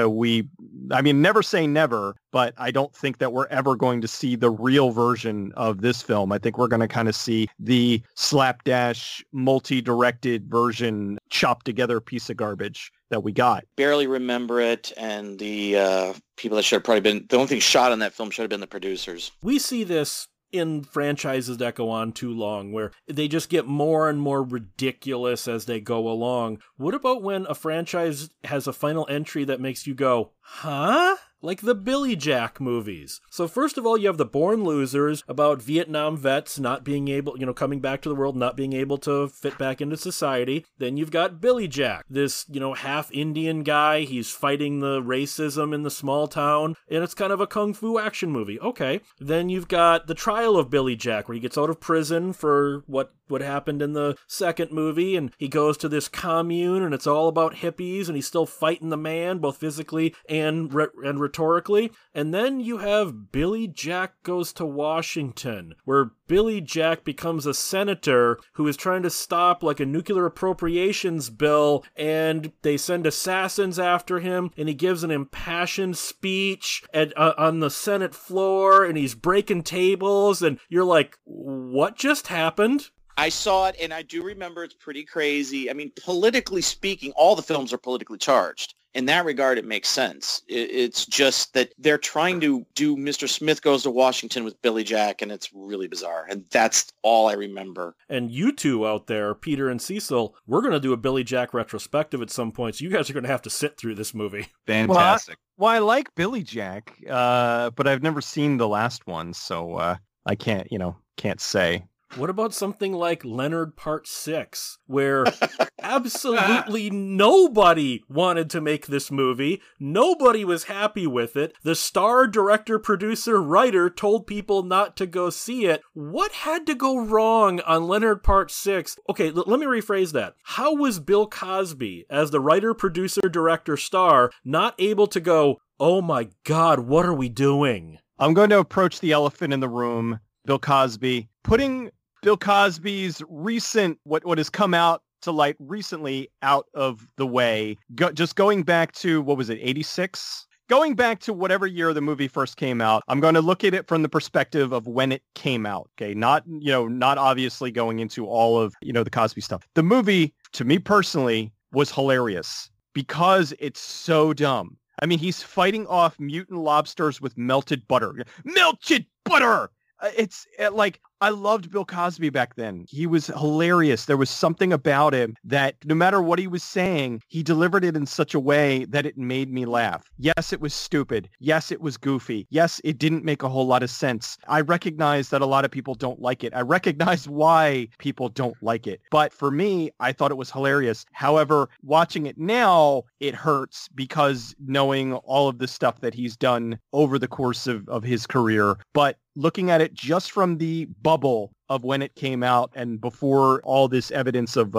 never say never, but I don't think that we're ever going to see the real version of this film. I think we're going to kind of see the slapdash, multi-directed version, chopped together piece of garbage that we got. Barely remember it, and the people that should have probably been, the only thing shot on that film should have been the producers. We see this in franchises that go on too long, where they just get more and more ridiculous as they go along. What about when a franchise has a final entry that makes you go, huh? Like the Billy Jack movies. So first of all, you have the Born Losers, about Vietnam vets not being able, coming back to the world, not being able to fit back into society. Then you've got Billy Jack, this, half Indian guy. He's fighting the racism in the small town, and it's kind of a kung fu action movie. Okay. Then you've got The Trial of Billy Jack, where he gets out of prison for what happened in the second movie, and he goes to this commune, and it's all about hippies, and he's still fighting the man, both physically and rhetorically. And then you have Billy Jack Goes to Washington, where Billy Jack becomes a senator who is trying to stop like a nuclear appropriations bill, and they send assassins after him, and he gives an impassioned speech on the Senate floor, and he's breaking tables, and you're like, what just happened? I saw it, and I do remember it's pretty crazy. I mean, politically speaking, all the films are politically charged. in that regard, it makes sense. It's just that they're trying to do Mr. Smith Goes to Washington with Billy Jack, and it's really bizarre. And that's all I remember. And you two out there, Peter and Cecil, we're going to do a Billy Jack retrospective at some point, so you guys are going to have to sit through this movie. Fantastic. Well, I like Billy Jack, but I've never seen the last one, so I can't say. What about something like Leonard Part 6, where absolutely nobody wanted to make this movie, nobody was happy with it, the star, director, producer, writer told people not to go see it. What had to go wrong on Leonard Part 6? Okay, let me rephrase that. How was Bill Cosby, as the writer, producer, director, star, not able to go, oh my God, what are we doing? I'm going to approach the elephant in the room, Bill Cosby, putting Bill Cosby's recent, what has come out to light recently, out of the way. Just going back to, what was it, 86? Going back to whatever year the movie first came out, I'm going to look at it from the perspective of when it came out. Okay, not obviously going into all of, the Cosby stuff. The movie, to me personally, was hilarious because it's so dumb. I mean, he's fighting off mutant lobsters with melted butter. Melted butter! It's like, I loved Bill Cosby back then. He was hilarious. There was something about him that no matter what he was saying, he delivered it in such a way that it made me laugh. Yes, it was stupid. Yes, it was goofy. Yes, it didn't make a whole lot of sense. I recognize that a lot of people don't like it. I recognize why people don't like it. But for me, I thought it was hilarious. However, watching it now, it hurts because knowing all of the stuff that he's done over the course of his career. But looking at it just from the bubble of when it came out and before all this evidence of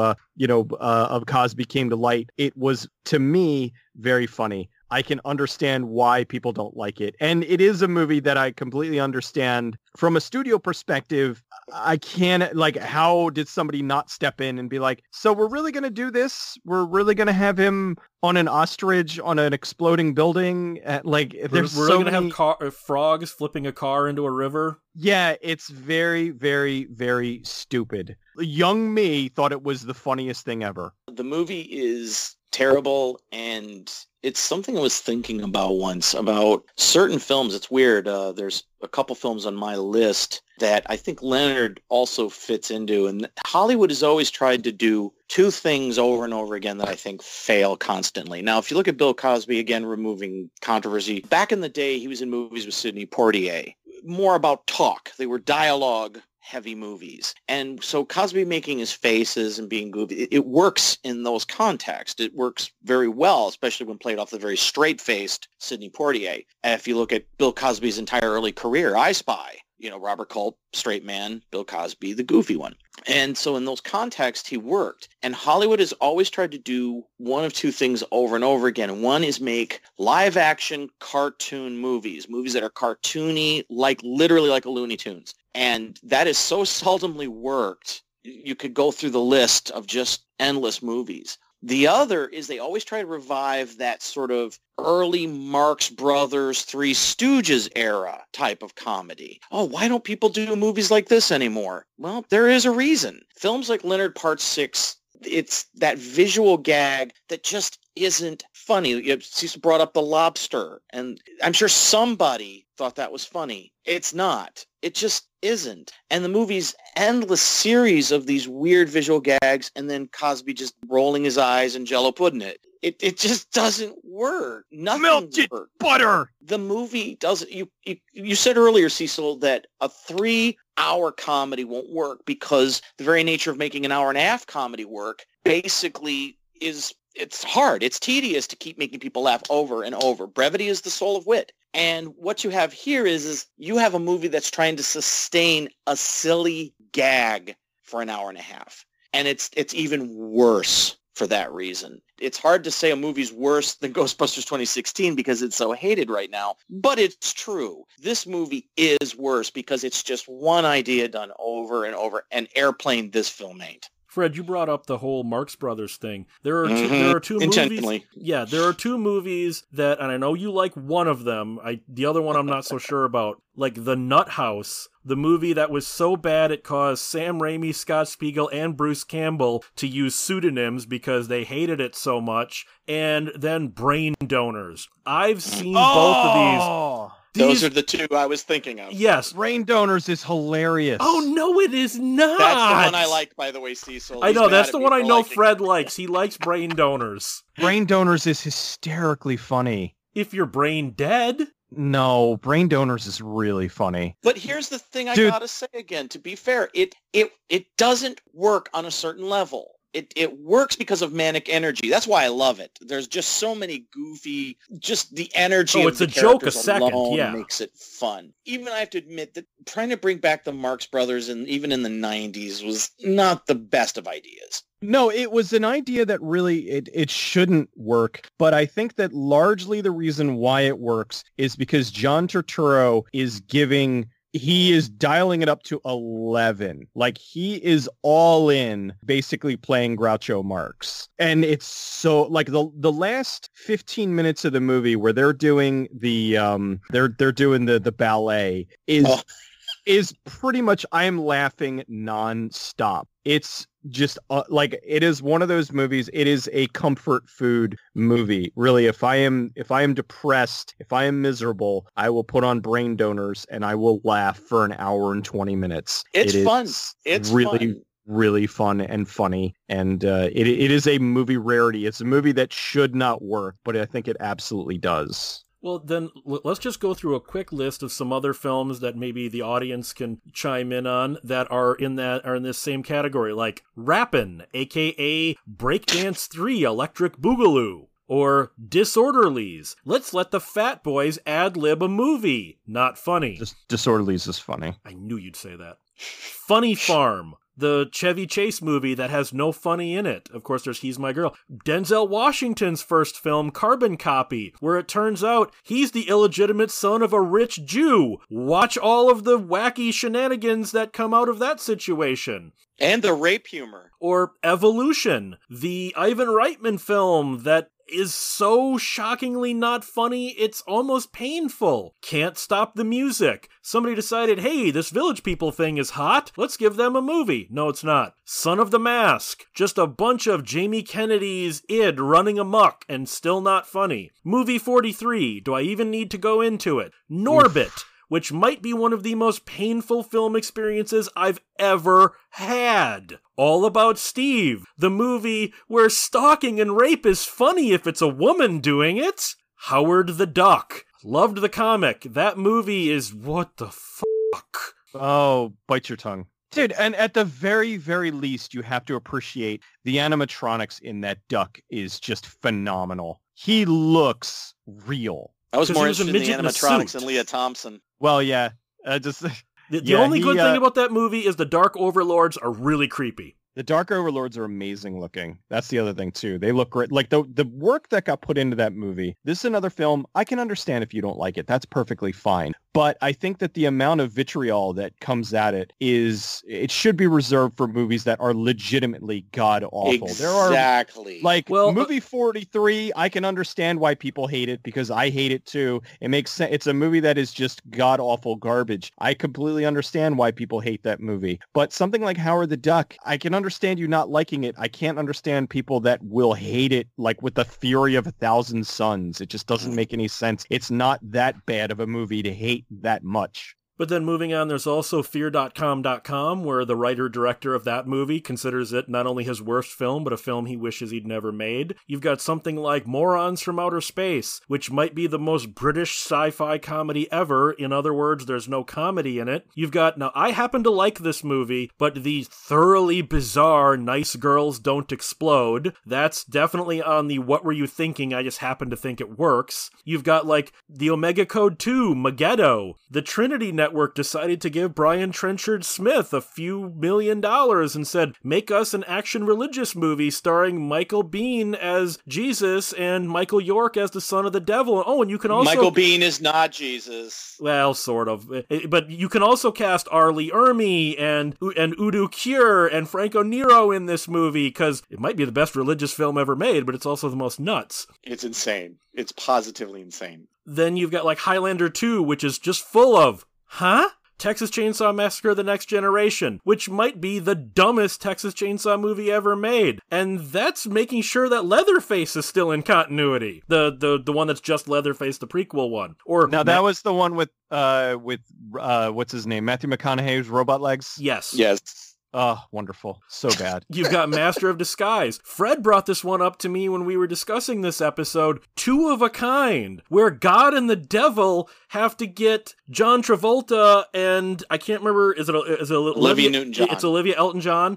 Cosby came to light, it was, to me, very funny. I can understand why people don't like it. And it is a movie that I completely understand. From a studio perspective, I can't, how did somebody not step in and be like, so we're really going to do this? We're really going to have him on an ostrich on an exploding building? We're really going to have frogs flipping a car into a river? Yeah, it's very, very, very stupid. Young me thought it was the funniest thing ever. The movie is terrible, and it's something I was thinking about once, about certain films. It's weird. There's a couple films on my list that I think Leonard also fits into. And Hollywood has always tried to do two things over and over again that I think fail constantly. Now, if you look at Bill Cosby, again, removing controversy, back in the day, he was in movies with Sidney Poitier, more about talk. They were dialogue heavy movies. And so Cosby making his faces and being goofy, it works in those contexts. It works very well, especially when played off the very straight-faced Sidney Poitier. And if you look at Bill Cosby's entire early career, I Spy, Robert Culp, straight man, Bill Cosby, the goofy one. And so in those contexts, he worked. And Hollywood has always tried to do one of two things over and over again. One is make live-action cartoon movies that are cartoony, literally like a Looney Tunes. And that is so seldomly worked. You could go through the list of just endless movies. The other is they always try to revive that sort of early Marx Brothers, Three Stooges era type of comedy. Oh, why don't people do movies like this anymore? Well, there is a reason. Films like Leonard Part 6, it's that visual gag that just isn't funny. Cecil brought up the lobster, and I'm sure somebody thought that was funny. It's not. It just isn't. And the movie's endless series of these weird visual gags, and then Cosby just rolling his eyes and Jello pudding it. It just doesn't work. Nothing melted works. Butter. The movie doesn't. You said earlier, Cecil, that a 3-hour comedy won't work because the very nature of making an hour and a half comedy work basically is, it's hard. It's tedious to keep making people laugh over and over. Brevity is the soul of wit. And what you have here is you have a movie that's trying to sustain a silly gag for an hour and a half. And it's even worse for that reason. It's hard to say a movie's worse than Ghostbusters 2016 because it's so hated right now, but it's true. This movie is worse because it's just one idea done over and over, and Airplane, this film ain't. Fred, you brought up the whole Marx Brothers thing. There are two movies. Yeah, there are two movies that, and I know you like one of them. The other one I'm not so sure about. Like The Nut House, the movie that was so bad it caused Sam Raimi, Scott Spiegel, and Bruce Campbell to use pseudonyms because they hated it so much. And then Brain Donors. I've seen both of these. Those are the two I was thinking of. Yes. Brain Donors is hilarious. Oh, no, it is not. That's the one I like, by the way, Cecil. I know, that's the one I know Fred likes. He likes Brain Donors. Brain Donors is hysterically funny. If you're brain dead. No, Brain Donors is really funny. But here's the thing I gotta say again, to be fair, it doesn't work on a certain level. It works because of manic energy. That's why I love it. There's just so many goofy, just the energy of the characters alone makes it fun. Even I have to admit that trying to bring back the Marx Brothers, and even in the 90s, was not the best of ideas. No, it was an idea that really it shouldn't work. But I think that largely the reason why it works is because John Turturro is he is dialing it up to 11. Like, he is all in, basically playing Groucho Marx. And it's so, like, the last 15 minutes of the movie where they're doing the ballet is pretty much, I'm laughing nonstop. It's just it is one of those movies. It is a comfort food movie. Really, if I am depressed, if I am miserable, I will put on Brain Donors and I will laugh for an hour and 20 minutes. It's fun. It's really fun. Really fun and funny, and it is a movie rarity. It's a movie that should not work, but I think it absolutely does. Well, then let's just go through a quick list of some other films that maybe the audience can chime in on that are in this same category, like Rappin', aka Breakdance 3 Electric Boogaloo, or Disorderlies. Let's let the fat boys ad-lib a movie. Not funny. Disorderlies is funny. I knew you'd say that. Funny Farm, the Chevy Chase movie that has no funny in it. Of course, there's He's My Girl. Denzel Washington's first film, Carbon Copy, where it turns out he's the illegitimate son of a rich Jew. Watch all of the wacky shenanigans that come out of that situation. And the rape humor. Or Evolution, the Ivan Reitman film that is so shockingly not funny, it's almost painful. Can't Stop the Music. Somebody decided, hey, this Village People thing is hot. Let's give them a movie. No, it's not. Son of the Mask. Just a bunch of Jamie Kennedy's id running amok and still not funny. Movie 43. Do I even need to go into it? Norbit. Which might be one of the most painful film experiences I've ever had. All About Steve, the movie where stalking and rape is funny if it's a woman doing it. Howard the Duck. Loved the comic. That movie is what the fuck? Oh, bite your tongue. Dude, and at the very, very least, you have to appreciate the animatronics in that duck is just phenomenal. He looks real. I was more interested in the animatronics than Leah Thompson. Well, yeah. The only good thing about that movie is the Dark Overlords are really creepy. The Dark Overlords are amazing looking. That's the other thing, too. They look great. Like, the work that got put into that movie, this is another film. I can understand if you don't like it. That's perfectly fine. But I think that the amount of vitriol that comes at it should be reserved for movies that are legitimately god-awful. Exactly. Movie 43, I can understand why people hate it because I hate it too. It makes sense. It's a movie that is just god-awful garbage. I completely understand why people hate that movie. But something like Howard the Duck, I can understand you not liking it. I can't understand people that will hate it like with the fury of 1,000 suns. It just doesn't make any sense. It's not that bad of a movie to hate that much. But then moving on, there's also Fear.com, where the writer-director of that movie considers it not only his worst film, but a film he wishes he'd never made. You've got something like Morons from Outer Space, which might be the most British sci-fi comedy ever. In other words, there's no comedy in it. You've got, now I happen to like this movie, but the thoroughly bizarre Nice Girls Don't Explode, that's definitely on the what were you thinking, I just happen to think it works. You've got like the Omega Code 2, Megiddo, the Trinity Network Network decided to give Brian Trenchard Smith a few $1 million and said, make us an action religious movie starring Michael Biehn as Jesus and Michael York as the son of the devil. Oh, and you can also... Michael Biehn is not Jesus. Well, sort of. But you can also cast R. Lee Ermey and Udo Kier and Franco Nero in this movie, because it might be the best religious film ever made, but it's also the most nuts. It's insane. It's positively insane. Then you've got like Highlander 2, which is just full of, Texas Chainsaw Massacre: The Next Generation, which might be the dumbest Texas Chainsaw movie ever made. And that's making sure that Leatherface is still in continuity. The one that's just Leatherface, the prequel one. That was the one with what's his name? Matthew McConaughey's robot legs? Yes. Yes. Oh, wonderful. So bad. You've got Master of Disguise. Fred brought this one up to me when we were discussing this episode. Two of a Kind, where God and the devil have to get John Travolta and I can't remember, is it Olivia Newton-John? It's Olivia Elton-John.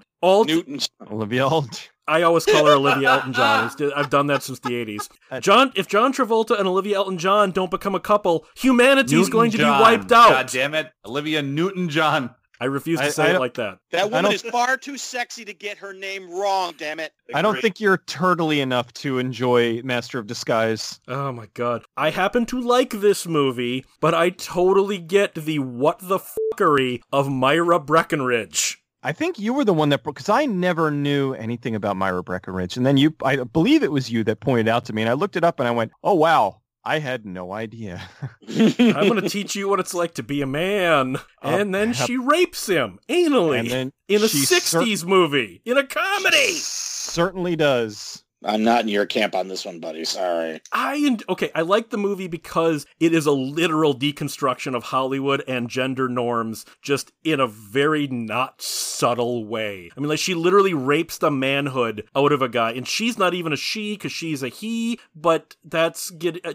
Olivia Elton. I always call her Olivia Elton-John. I've done that since the 80s. If John Travolta and Olivia Elton-John don't become a couple, humanity's going to be wiped out. God damn it. Olivia Newton-John. I refuse to say it like that. That woman is far too sexy to get her name wrong, damn it. I don't think you're turtly enough to enjoy Master of Disguise. Oh my god. I happen to like this movie, but I totally get the what the fuckery of Myra Breckinridge. I think you were the one that, because I never knew anything about Myra Breckinridge. And then I believe it was you that pointed out to me, and I looked it up and I went, oh wow. I had no idea. I'm going to teach you what it's like to be a man. And then she rapes him anally in a 60s movie, in a comedy. Certainly does. I'm not in your camp on this one, buddy. Sorry. I like the movie because it is a literal deconstruction of Hollywood and gender norms, just in a very not subtle way. I mean, like, she literally rapes the manhood out of a guy, and she's not even a she because she's a he, but that's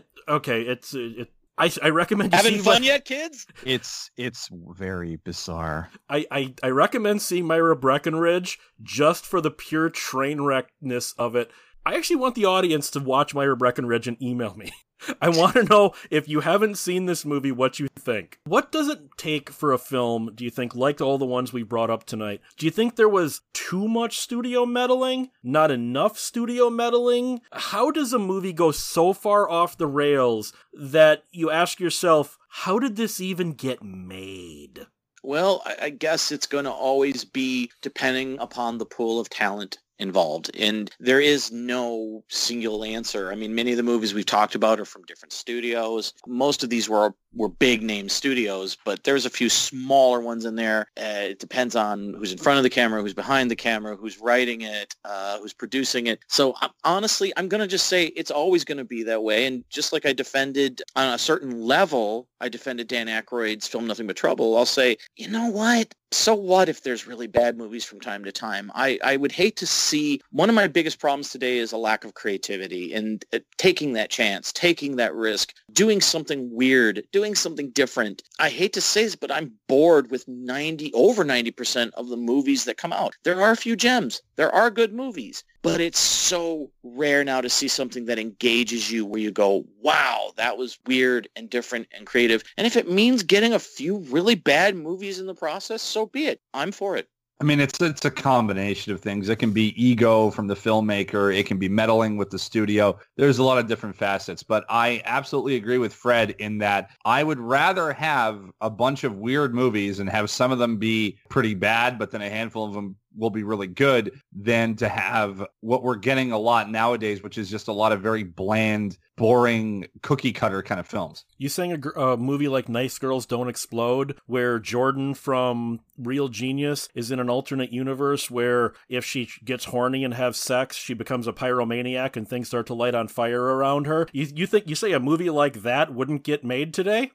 I recommend you having fun yet, kids? It's very bizarre. I recommend seeing Myra Breckinridge just for the pure train wreckness of it. I actually want the audience to watch Myra Breckinridge and email me. I want to know, if you haven't seen this movie, what you think. What does it take for a film, do you think, like all the ones we brought up tonight? Do you think there was too much studio meddling? Not enough studio meddling? How does a movie go so far off the rails that you ask yourself, how did this even get made? Well, I guess it's going to always be depending upon the pool of talent involved, and there is no single answer. I mean, many of the movies we've talked about are from different studios. Most of these were big name studios, but there's a few smaller ones in there. It depends on who's in front of the camera, who's behind the camera, who's writing it, who's producing it. So honestly, I'm going to just say it's always going to be that way. And just like I defended on a certain level, I defended Dan Aykroyd's film Nothing But Trouble, I'll say, you know what? So what if there's really bad movies from time to time? I would hate to see, one of my biggest problems today is a lack of creativity and taking that chance, taking that risk, doing something weird, doing something different. I hate to say this, but I'm bored with over 90% of the movies that come out. There are a few gems. There are good movies, but it's so rare now to see something that engages you where you go, wow, that was weird and different and creative. And if it means getting a few really bad movies in the process, so be it. I'm for it. I mean, it's a combination of things. It can be ego from the filmmaker. It can be meddling with the studio. There's a lot of different facets. But I absolutely agree with Fred in that I would rather have a bunch of weird movies and have some of them be pretty bad, but then a handful of them will be really good, than to have what we're getting a lot nowadays, which is just a lot of very bland, boring, cookie cutter kind of films. You saying a movie like Nice Girls Don't Explode, where Jordan from Real Genius is in an alternate universe where if she gets horny and has sex, she becomes a pyromaniac and things start to light on fire around her? You say a movie like that wouldn't get made today?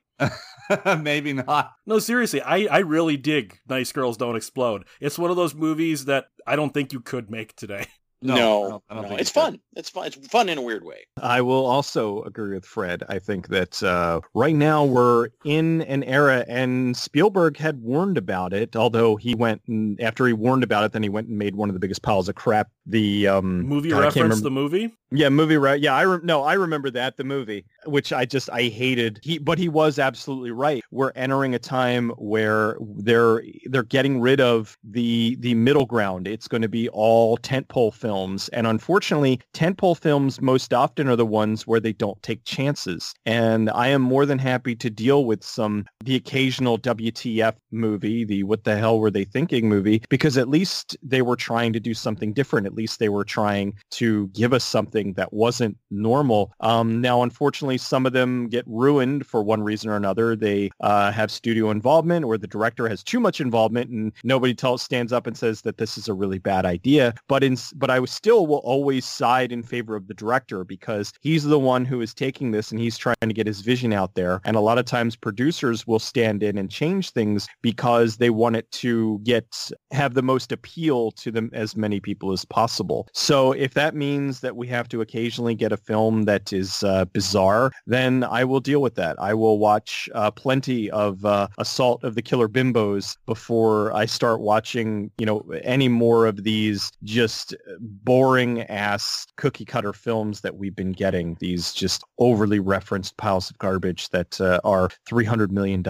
Maybe not. No, seriously, I really dig Nice Girls Don't Explode. It's one of those movies that I don't think you could make today. No, I don't think it's fun. It's fun. It's fun in a weird way. I will also agree with Fred. I think that right now we're in an era, and Spielberg had warned about it, although he went and after he warned about it, then he went and made one of the biggest piles of crap the movie reference the movie. Yeah, movie, right? Yeah, I remember that, the movie, which I hated. But he was absolutely right. We're entering a time where they're getting rid of the middle ground. It's going to be all tentpole films, and unfortunately, tentpole films most often are the ones where they don't take chances. And I am more than happy to deal with the occasional WTF movie, the what the hell were they thinking movie, because at least they were trying to do something different. At least they were trying to give us something that wasn't normal. Now, unfortunately, some of them get ruined for one reason or another. They have studio involvement, or the director has too much involvement, and nobody stands up and says that this is a really bad idea. But I will always side in favor of the director, because he's the one who is taking this and he's trying to get his vision out there. And a lot of times producers will stand in and change things because they want it to have the most appeal to them as many people as possible. So if that means that we have to occasionally get a film that is bizarre, then I will deal with that. I will watch plenty of Assault of the Killer Bimbos before I start watching, any more of these just boring ass cookie cutter films that we've been getting. These just overly referenced piles of garbage that are $300 million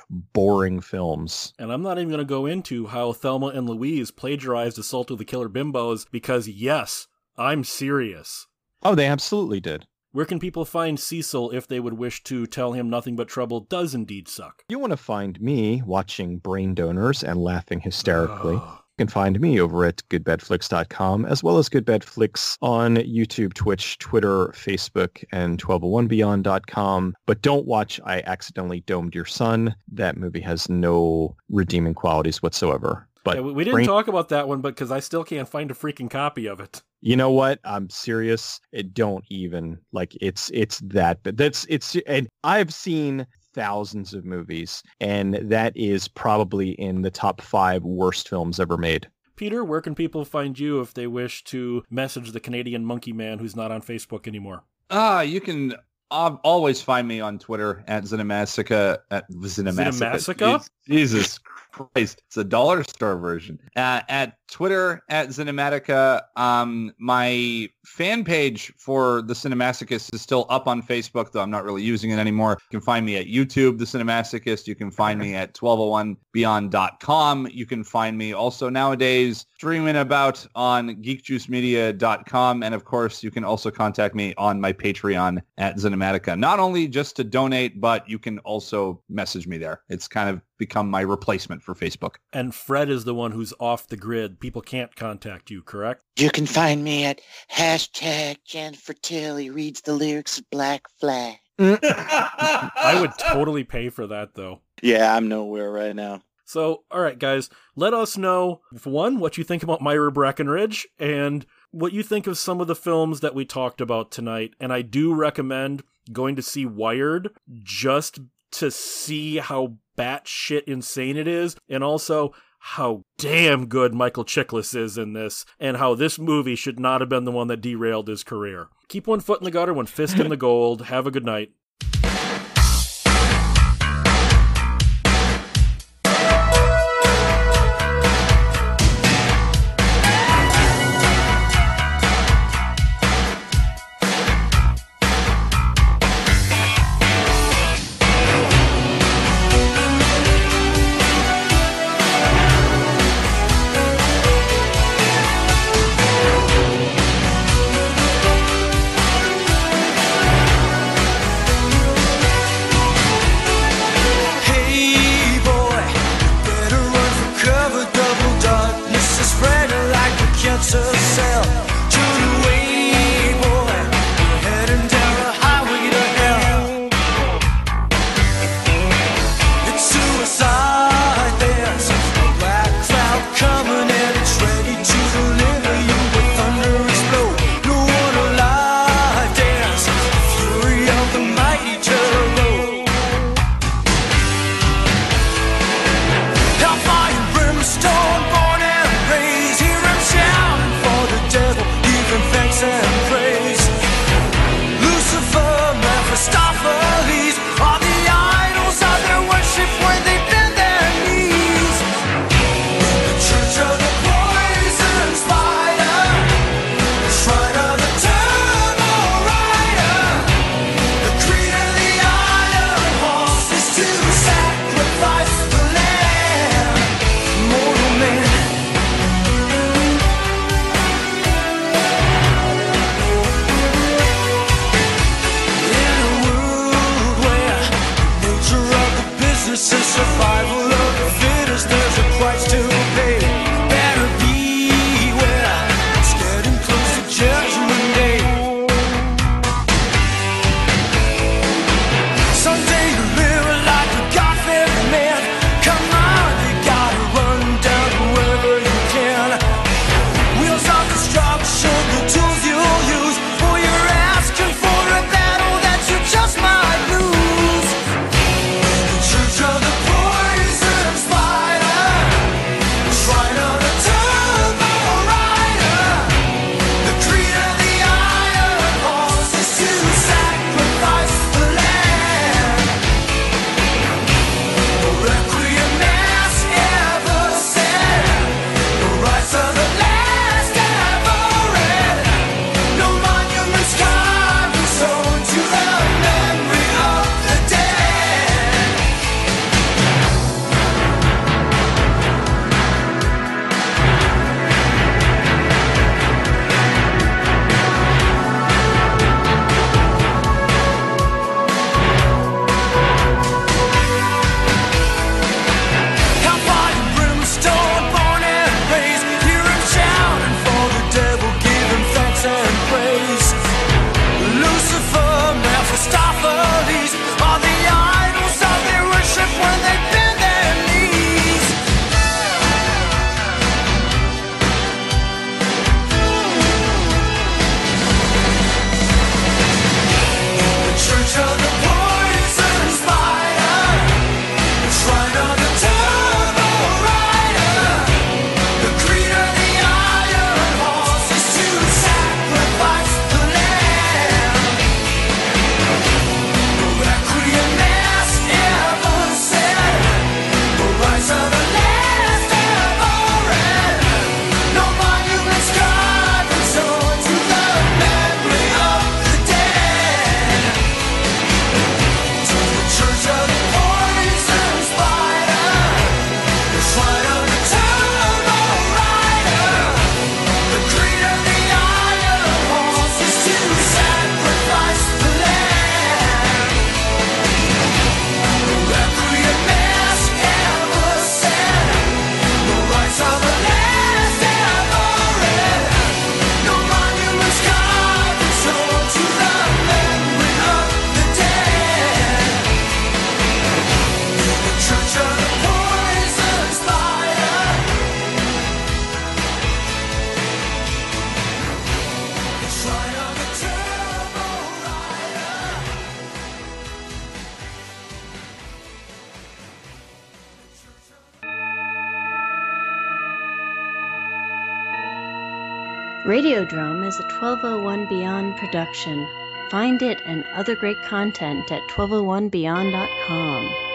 boring films. And I'm not even going to go into how Thelma and Louise plagiarized Assault of the Killer Bimbos, because yes, I'm serious. Oh, they absolutely did. Where can people find Cecil if they would wish to tell him Nothing But Trouble does indeed suck? You want to find me watching Brain Donors and laughing hysterically. You can find me over at goodbadflix.com, as well as goodbadflix on YouTube, Twitch, Twitter, Facebook, and 1201beyond.com. But don't watch I Accidentally Domed Your Son. That movie has no redeeming qualities whatsoever. But yeah, we didn't talk about that one, but because I still can't find a freaking copy of it. You know what? I'm serious. It don't even it's that, but and I've seen thousands of movies, and that is probably in the top 5 worst films ever made. Peter, where can people find you if they wish to message the Canadian monkey man who's not on Facebook anymore? You can always find me on Twitter at Cinemassica. Cinemassica? Jesus Christ, it's a dollar store version. At Twitter at Cinematica. My fan page for the Cinemassicist is still up on Facebook, though I'm not really using it anymore. You can find me at YouTube, the Cinemassicist. You can find me at 1201beyond.com. You can find me also nowadays streaming about on geekjuicemedia.com. And of course, you can also contact me on my Patreon at Cinematica. Not only just to donate, but you can also message me there. It's kind of become my replacement for Facebook. And Fred is the one who's off the grid. People can't contact you, correct? You can find me at #Jennifer Tilly reads the lyrics of Black Flag. I would totally pay for that, though. Yeah, I'm nowhere right now. So, all right, guys, let us know, one, what you think about Myra Breckenridge, and what you think of some of the films that we talked about tonight. And I do recommend going to see Wired just to see how batshit insane it is, and also how damn good Michael Chiklis is in this, and how this movie should not have been the one that derailed his career. Keep one foot in the gutter, one fist in the gold. Have a good night. Hellfire and brimstone, born and raised, hear him shouting for Radiodrome is a 1201 Beyond production. Find it and other great content at 1201beyond.com.